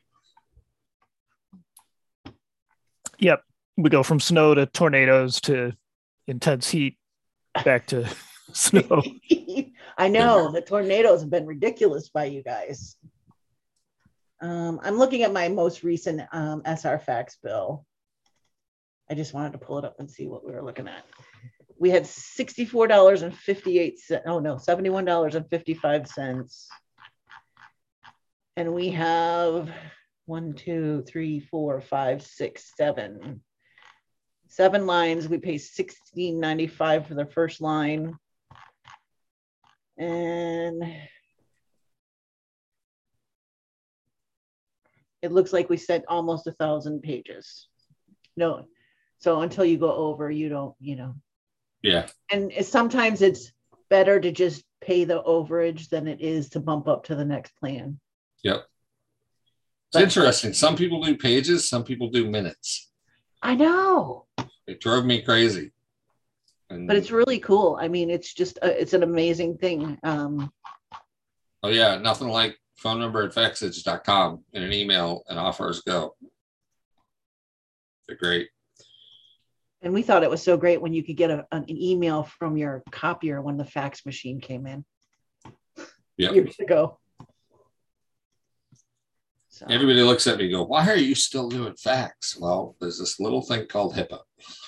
Yep. We go from snow to tornadoes to intense heat back to snow. I know the tornadoes have been ridiculous by you guys. Um, I'm looking at my most recent um, S R fax bill. I just wanted to pull it up and see what we were looking at. We had sixty-four dollars and fifty-eight cents. Oh no, seventy-one dollars and fifty-five cents. And we have one, two, three, four, five, six, seven. Seven lines. We pay sixteen ninety-five for the first line. And it looks like we sent almost a thousand pages. No, so until you go over, you don't, you know. Yeah. And it's, sometimes it's better to just pay the overage than it is to bump up to the next plan. Yep. It's But- interesting. Some people do pages, some people do minutes. I know, It drove me crazy. And, but it's really cool. I mean, it's just, a, it's an amazing thing. Um, oh yeah, nothing like phone number at faxage dot com in an email and offers go. They're great. And we thought it was so great when you could get a, an email from your copier when the fax machine came in Yep. years ago. So. Everybody looks at me and go, why are you still doing fax? Well, there's this little thing called HIPAA.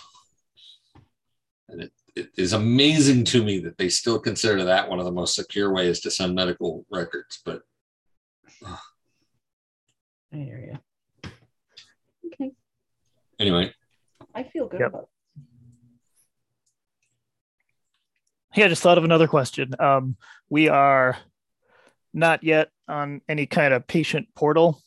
And it, it is amazing to me that they still consider that one of the most secure ways to send medical records. But uh. I hear you. Okay. Anyway. I feel good yep. about it. Hey, I just thought of another question. Um, we are not yet on any kind of patient portal.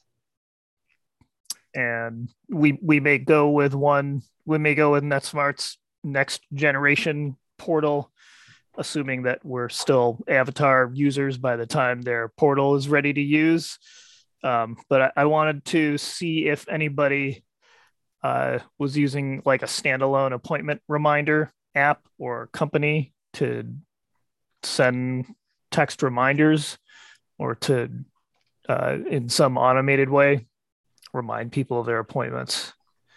And we we may go with one, we may go with NetSmart's next generation portal, assuming that we're still Avatar users by the time their portal is ready to use. Um, but I, I wanted to see if anybody uh, was using like a standalone appointment reminder app or company to send text reminders or to, uh, in some automated way, remind people of their appointments.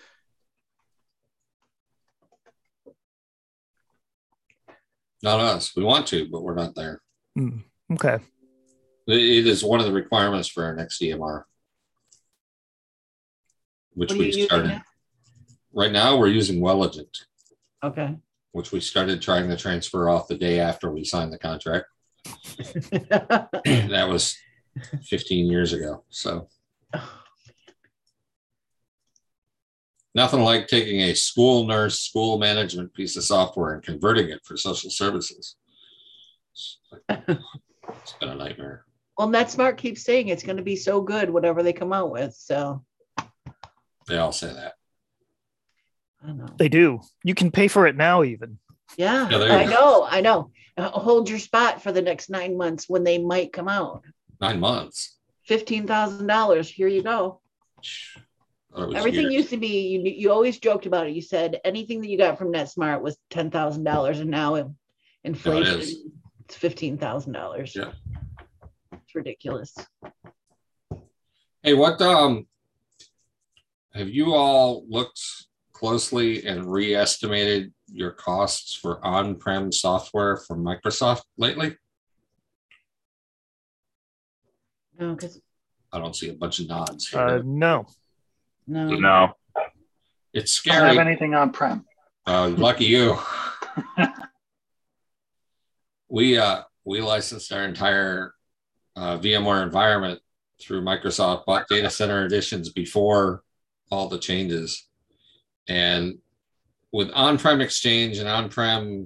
Not us. We want to, but we're not there. Mm, okay. It is one of the requirements for our next E M R, which we started. Now? Right now, we're using Welligent. Okay. Which we started trying to transfer off the day after we signed the contract. That was fifteen years ago. So nothing like taking a school nurse, school management piece of software and converting it for social services. It's, like, it's been a nightmare. Well, NetSmart keeps saying it's going to be so good, whatever they come out with. So they all say that. I know. They do. You can pay for it now, even. Yeah, yeah I know. I know. Uh, hold your spot for the next nine months when they might come out. Nine months. Fifteen thousand dollars. Here you go. Everything years. used to be. You you always joked about it. You said anything that you got from NetSmart was ten thousand dollars, and now inflation, no, it it's fifteen thousand dollars. Yeah, it's ridiculous. Hey, what um, have you all looked closely and re-estimated your costs for on-prem software from Microsoft lately? No, because I don't see a bunch of nods here. Uh, no. No. No. It's I don't scary. have anything on-prem. Uh, lucky you. we uh we licensed our entire uh, VMware environment through Microsoft, bought data center editions before all the changes. And with on-prem Exchange and on-prem,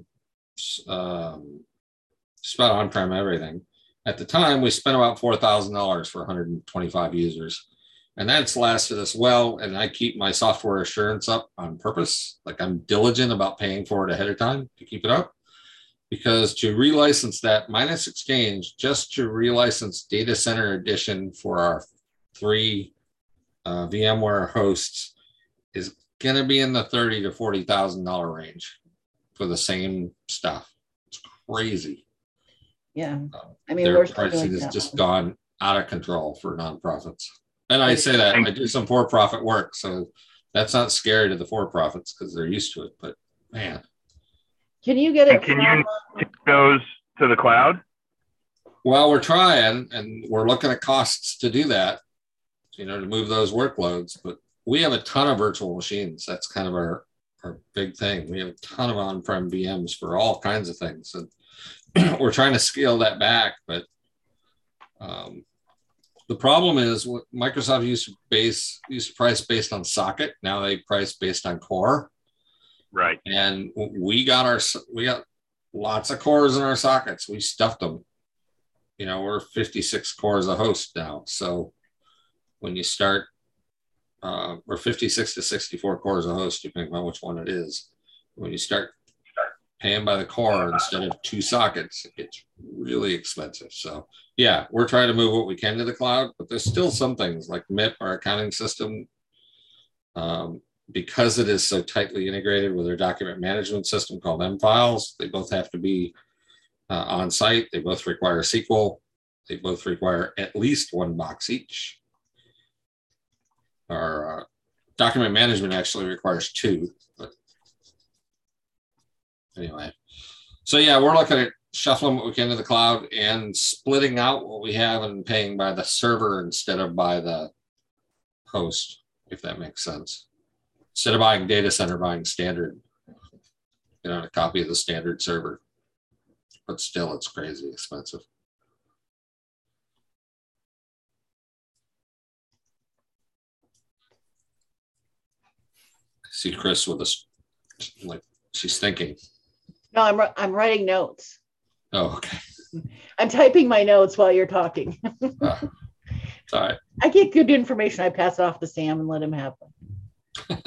um, just about on-prem everything, at the time we spent about four thousand dollars for one hundred twenty-five users. And that's lasted us well. And I keep my software assurance up on purpose. Like I'm diligent about paying for it ahead of time to keep it up. Because to relicense that minus Exchange, just to relicense Data Center Edition for our three uh, VMware hosts is going to be in the thirty to forty thousand dollar range for the same stuff. It's crazy. Yeah, uh, I mean, their we're pricing has just gone out of control for nonprofits. And I say that I do some for-profit work, so that's not scary to the for-profits because they're used to it. But man, can you get it? Can you take those to the cloud? Well, we're trying, and we're looking at costs to do that, you know, to move those workloads. But we have a ton of virtual machines. That's kind of our, our big thing. We have a ton of on-prem V Ms for all kinds of things. And we're trying to scale that back. But um, the problem is what Microsoft used to base, used to price based on socket. Now they price based on core. Right. And we got our, we got lots of cores in our sockets. We stuffed them. You know, we're fifty-six cores a host now. So when you start, uh, we're fifty-six to sixty-four cores a host, depending on which one it is. When you start paying by the core instead of two sockets, it gets really expensive. So yeah, we're trying to move what we can to the cloud, but there's still some things like M I P, our accounting system, um, because it is so tightly integrated with our document management system called M-Files. They both have to be uh, on site. They both require S Q L. They both require at least one box each. Our uh, document management actually requires two, but anyway, so yeah, we're looking at shuffling what we can to the cloud and splitting out what we have and paying by the server instead of by the host, if that makes sense. Instead of buying data center, buying standard, you know, a copy of the standard server. But still, it's crazy expensive. I see Chris with us, like she's thinking. No, I'm I'm writing notes. Oh, okay. I'm typing my notes while you're talking. uh, all right. I get good information. I pass it off to Sam and let him have them.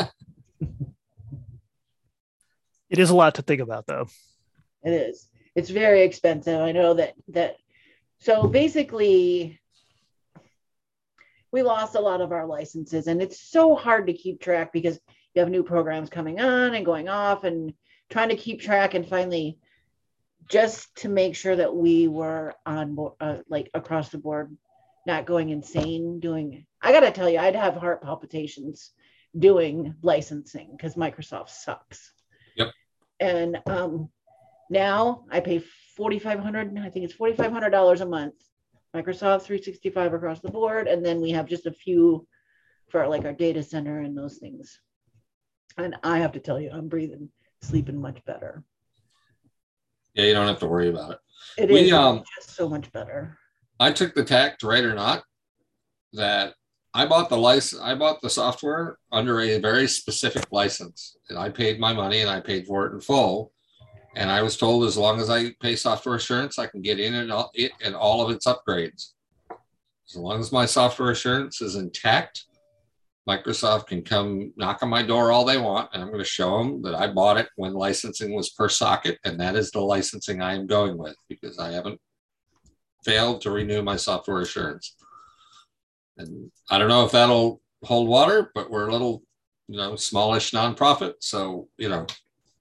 It is a lot to think about, though. It is. It's very expensive. I know that that. So basically, we lost a lot of our licenses, and it's so hard to keep track because you have new programs coming on and going off, and trying to keep track. And finally, just to make sure that we were on board, uh, like across the board, not going insane. Doing, I gotta tell you, I'd have heart palpitations doing licensing because Microsoft sucks. Yep. And um, now I pay forty-five hundred dollars, I think it's forty-five hundred dollars a month, Microsoft three sixty-five across the board. And then we have just a few for like our data center and those things. And I have to tell you, I'm breathing, sleeping much better. Yeah, you don't have to worry about it. It we, is um, just so much better. I took the tact, right or not, that I bought the license, I bought the software under a very specific license, and I paid my money and I paid for it in full. And I was told as long as I pay software assurance, I can get in and all, it and all of its upgrades. As long as my software assurance is intact, Microsoft can come knock on my door all they want, and I'm going to show them that I bought it when licensing was per socket, and that is the licensing I am going with because I haven't failed to renew my software assurance. And I don't know if that'll hold water, but we're a little, you know, smallish nonprofit, so you know,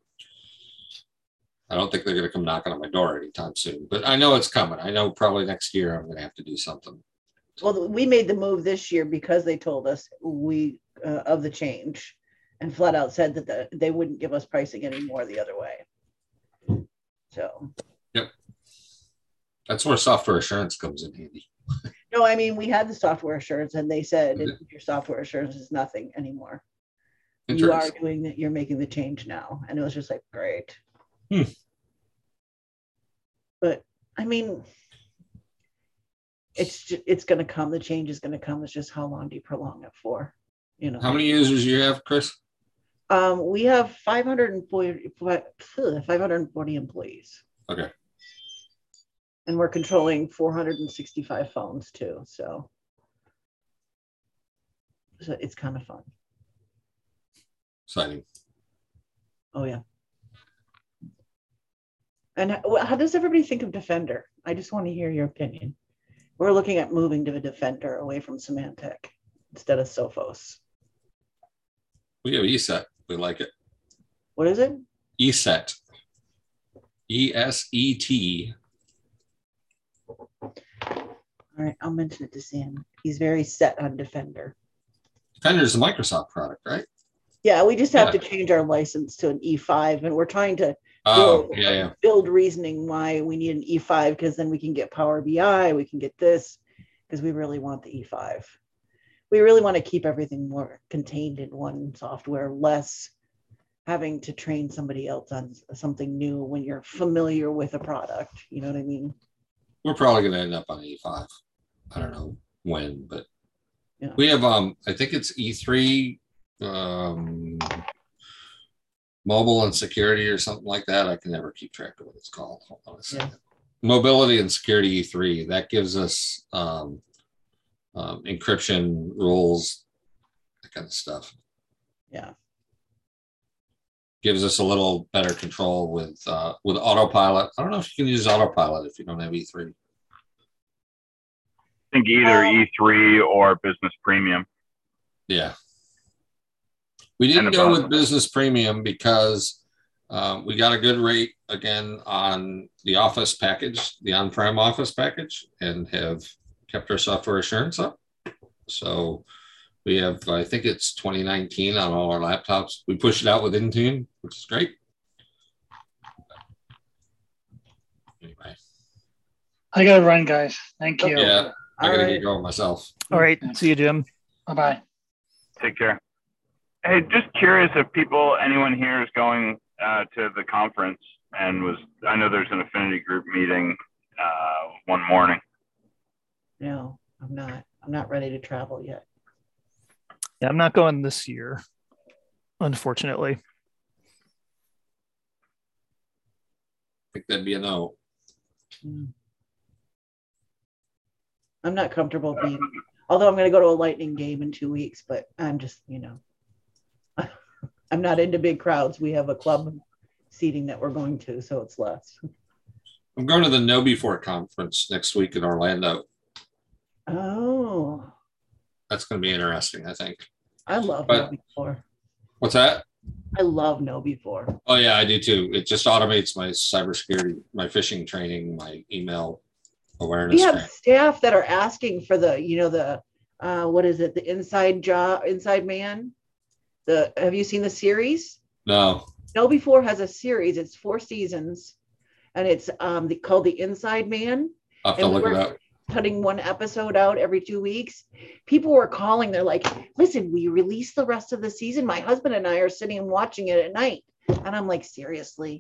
I don't think they're going to come knocking on my door anytime soon. But I know it's coming. I know probably next year I'm going to have to do something. Well, we made the move this year because they told us we uh, of the change, and flat out said that the, they wouldn't give us pricing anymore the other way. So. Yep. That's where software assurance comes in handy. No, I mean, we had the software assurance, and they said mm-hmm. your software assurance is nothing anymore. You are doing that. You're making the change now, and it was just like great. Hmm. But I mean. It's just, it's going to come. The change is going to come. It's just how long do you prolong it for? You know. How many users do you have, Chris? Um, we have five hundred forty, five hundred forty employees. Okay. And we're controlling four hundred sixty-five phones too. So, so it's kind of fun. Exciting. Oh yeah. And how, how does everybody think of Defender? I just want to hear your opinion. We're looking at moving to a Defender away from Symantec instead of Sophos. We have E S E T. We like it. What is it? E S E T. E S E T. All right, I'll mention it to Sam. He's very set on Defender. Defender is a Microsoft product, right? Yeah, we just have yeah. to change our license to an E five, and we're trying to oh, build, yeah, yeah. build reasoning why we need an E five, because then we can get Power B I, we can get this, because we really want the E five. We really want to keep everything more contained in one software, less having to train somebody else on something new when you're familiar with a product. You know what I mean? We're probably going to end up on E five. I don't know when, but yeah. We have, um, I think it's E three, um, mobile and security or something like that. I can never keep track of what it's called. Hold on a second. Yeah. Mobility and security E three. That gives us um, um, encryption rules, that kind of stuff. Yeah. Gives us a little better control with uh, with autopilot. I don't know if you can use autopilot if you don't have E three. I think either um, E three or Business Premium. Yeah. We didn't go with Business Premium because um, we got a good rate again on the Office package, the on-prem Office package, and have kept our software assurance up. So we have, I think it's twenty nineteen on all our laptops. We push it out with Intune, which is great. way. I gotta run, guys. Thank you. Yeah, I All gotta right. get going myself. All right. See you, Jim. Bye bye. Take care. Hey, just curious if people, anyone here is going uh, to the conference and was, I know there's an affinity group meeting uh, one morning. No, I'm not. I'm not ready to travel yet. Yeah, I'm not going this year, unfortunately. I think that'd be a no. Mm. I'm not comfortable being, although I'm going to go to a Lightning game in two weeks, but I'm just, you know, I'm not into big crowds. We have a club seating that we're going to, so it's less. I'm going to the Know Before conference next week in Orlando. Oh, That's going to be interesting, I think. I love But- Know Before. What's that? I love Know Before. Oh yeah, I do too. It just automates my cybersecurity, my phishing training, my email awareness. We have training. staff that are asking for the, you know, the, uh, what is it? The Inside Job, Inside Man. The, have you seen the series? No. Know Before has a series. It's four seasons, and it's um the, called The Inside Man. I'll have to And we look were it up. putting one episode out every two weeks. People were calling. They're like, "Listen, we release the rest of the season. My husband and I are sitting and watching it at night." And I'm like, seriously.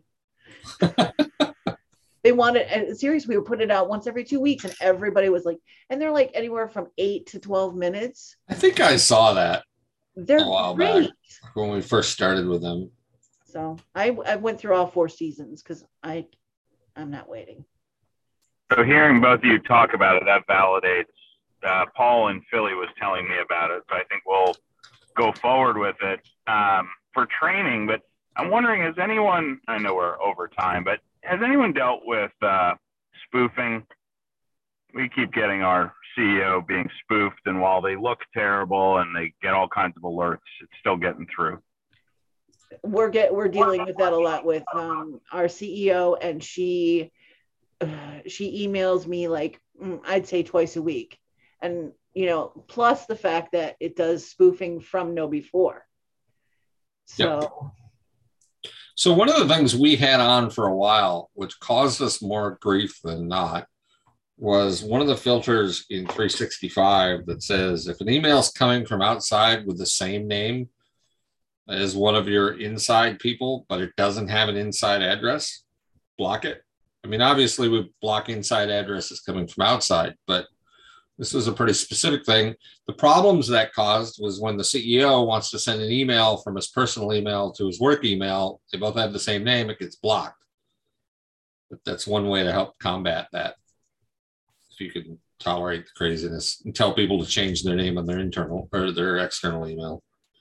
They wanted, and seriously, we would put it out once every two weeks, and everybody was like, and they're like anywhere from eight to twelve minutes. I think I saw that They're a while great. back when we first started with them. So I, I went through all four seasons because I, I'm not waiting. So hearing both of you talk about it, that validates. Uh, Paul in Philly was telling me about it, so I think we'll go forward with it um, for training. But I'm wondering, has anyone, I know we're over time, but has anyone dealt with uh, spoofing? We keep getting our C E O being spoofed, and while they look terrible and they get all kinds of alerts, it's still getting through. We're get we're dealing with that a lot with um, our C E O, and she uh, she emails me like mm, I'd say twice a week, and you know, plus the fact that it does spoofing from Know Before. So. Yep. So one of the things we had on for a while, which caused us more grief than not, was one of the filters in three sixty-five that says if an email is coming from outside with the same name as one of your inside people, but it doesn't have an inside address, block it. I mean, obviously we block inside addresses coming from outside, but this was a pretty specific thing. The problems that caused was when the C E O wants to send an email from his personal email to his work email, they both have the same name, it gets blocked. But that's one way to help combat that. If you can tolerate the craziness and tell people to change their name on their internal or their external email.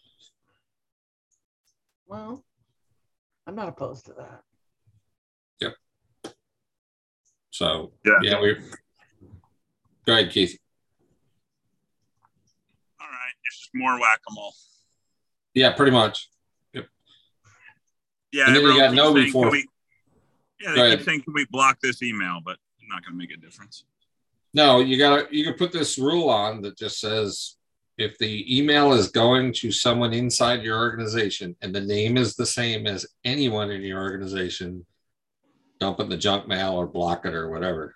Well, I'm not opposed to that. Yep. So Yeah. yeah, we go ahead, Keith. All right, it's just more whack-a-mole. Yeah, pretty much. Yeah, And then you everyone got keeps Know saying, Before. "Can we-" Yeah, Go they ahead. keep saying, "Can we block this email?" But it's not going to make a difference. No, you gotta you can put this rule on that just says if the email is going to someone inside your organization and the name is the same as anyone in your organization, dump it in the junk mail or block it or whatever.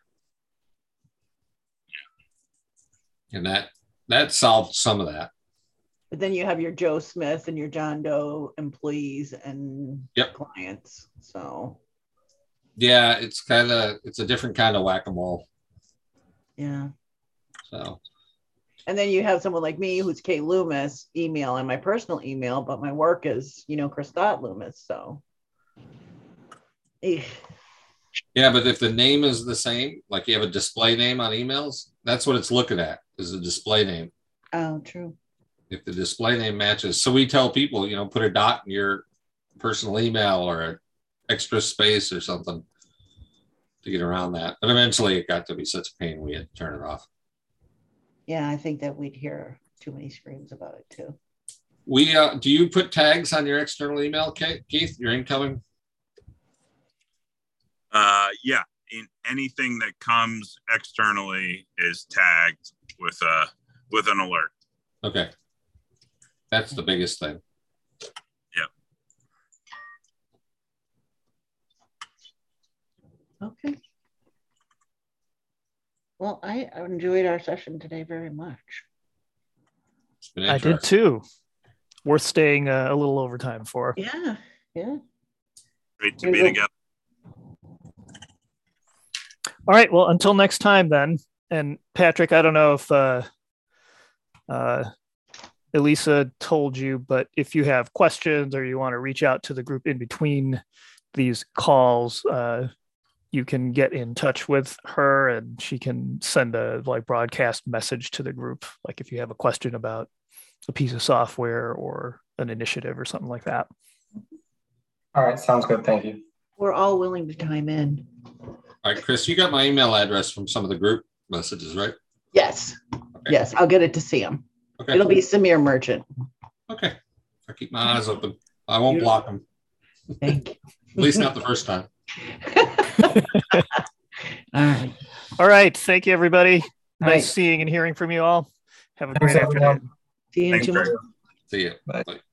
And that that solved some of that. But then you have your Joe Smith and your John Doe employees and Yep. clients. So Yeah, it's kind of it's a different kind of whack-a-mole. yeah. So And then you have someone like me who's Kay Loomis email and my personal email, but my work is, you know, Christoph Loomis. So eh. yeah, but if the name is the same, like you have a display name on emails, that's what it's looking at is a display name. Oh, true. If the display name matches. So we tell people, you know, put a dot in your personal email or an extra space or something to get around that. But eventually it got to be such a pain we had to turn it off. Yeah, I think that we'd hear too many screams about it too. We uh, do you put tags on your external email, Keith? Your incoming? Uh, yeah, in anything that comes externally is tagged with a with an alert. Okay, that's the biggest thing. Okay. Well, I enjoyed our session today very much. It's been I did too. Worth staying uh, a little overtime for. Yeah, yeah. Great to be together. All right. Well, until next time then. And Patrick, I don't know if uh, uh, Elisa told you, but if you have questions or you want to reach out to the group in between these calls, uh, you can get in touch with her and she can send a like broadcast message to the group. Like if you have a question about a piece of software or an initiative or something like that. All right. Sounds good. Thank you. We're all willing to chime in. All right, Chris, you got my email address from some of the group messages, right? Yes. Okay. Yes. I'll get it to see him. Okay. It'll be Samir Merchant. Okay. I keep my eyes open. I won't Beautiful. block him. Thank you. At least not the first time. All right. All right. Thank you, everybody. Nice right. seeing and hearing from you all. Have a Thanks, great everyone. afternoon. See you in two months. See you. Bye. Bye.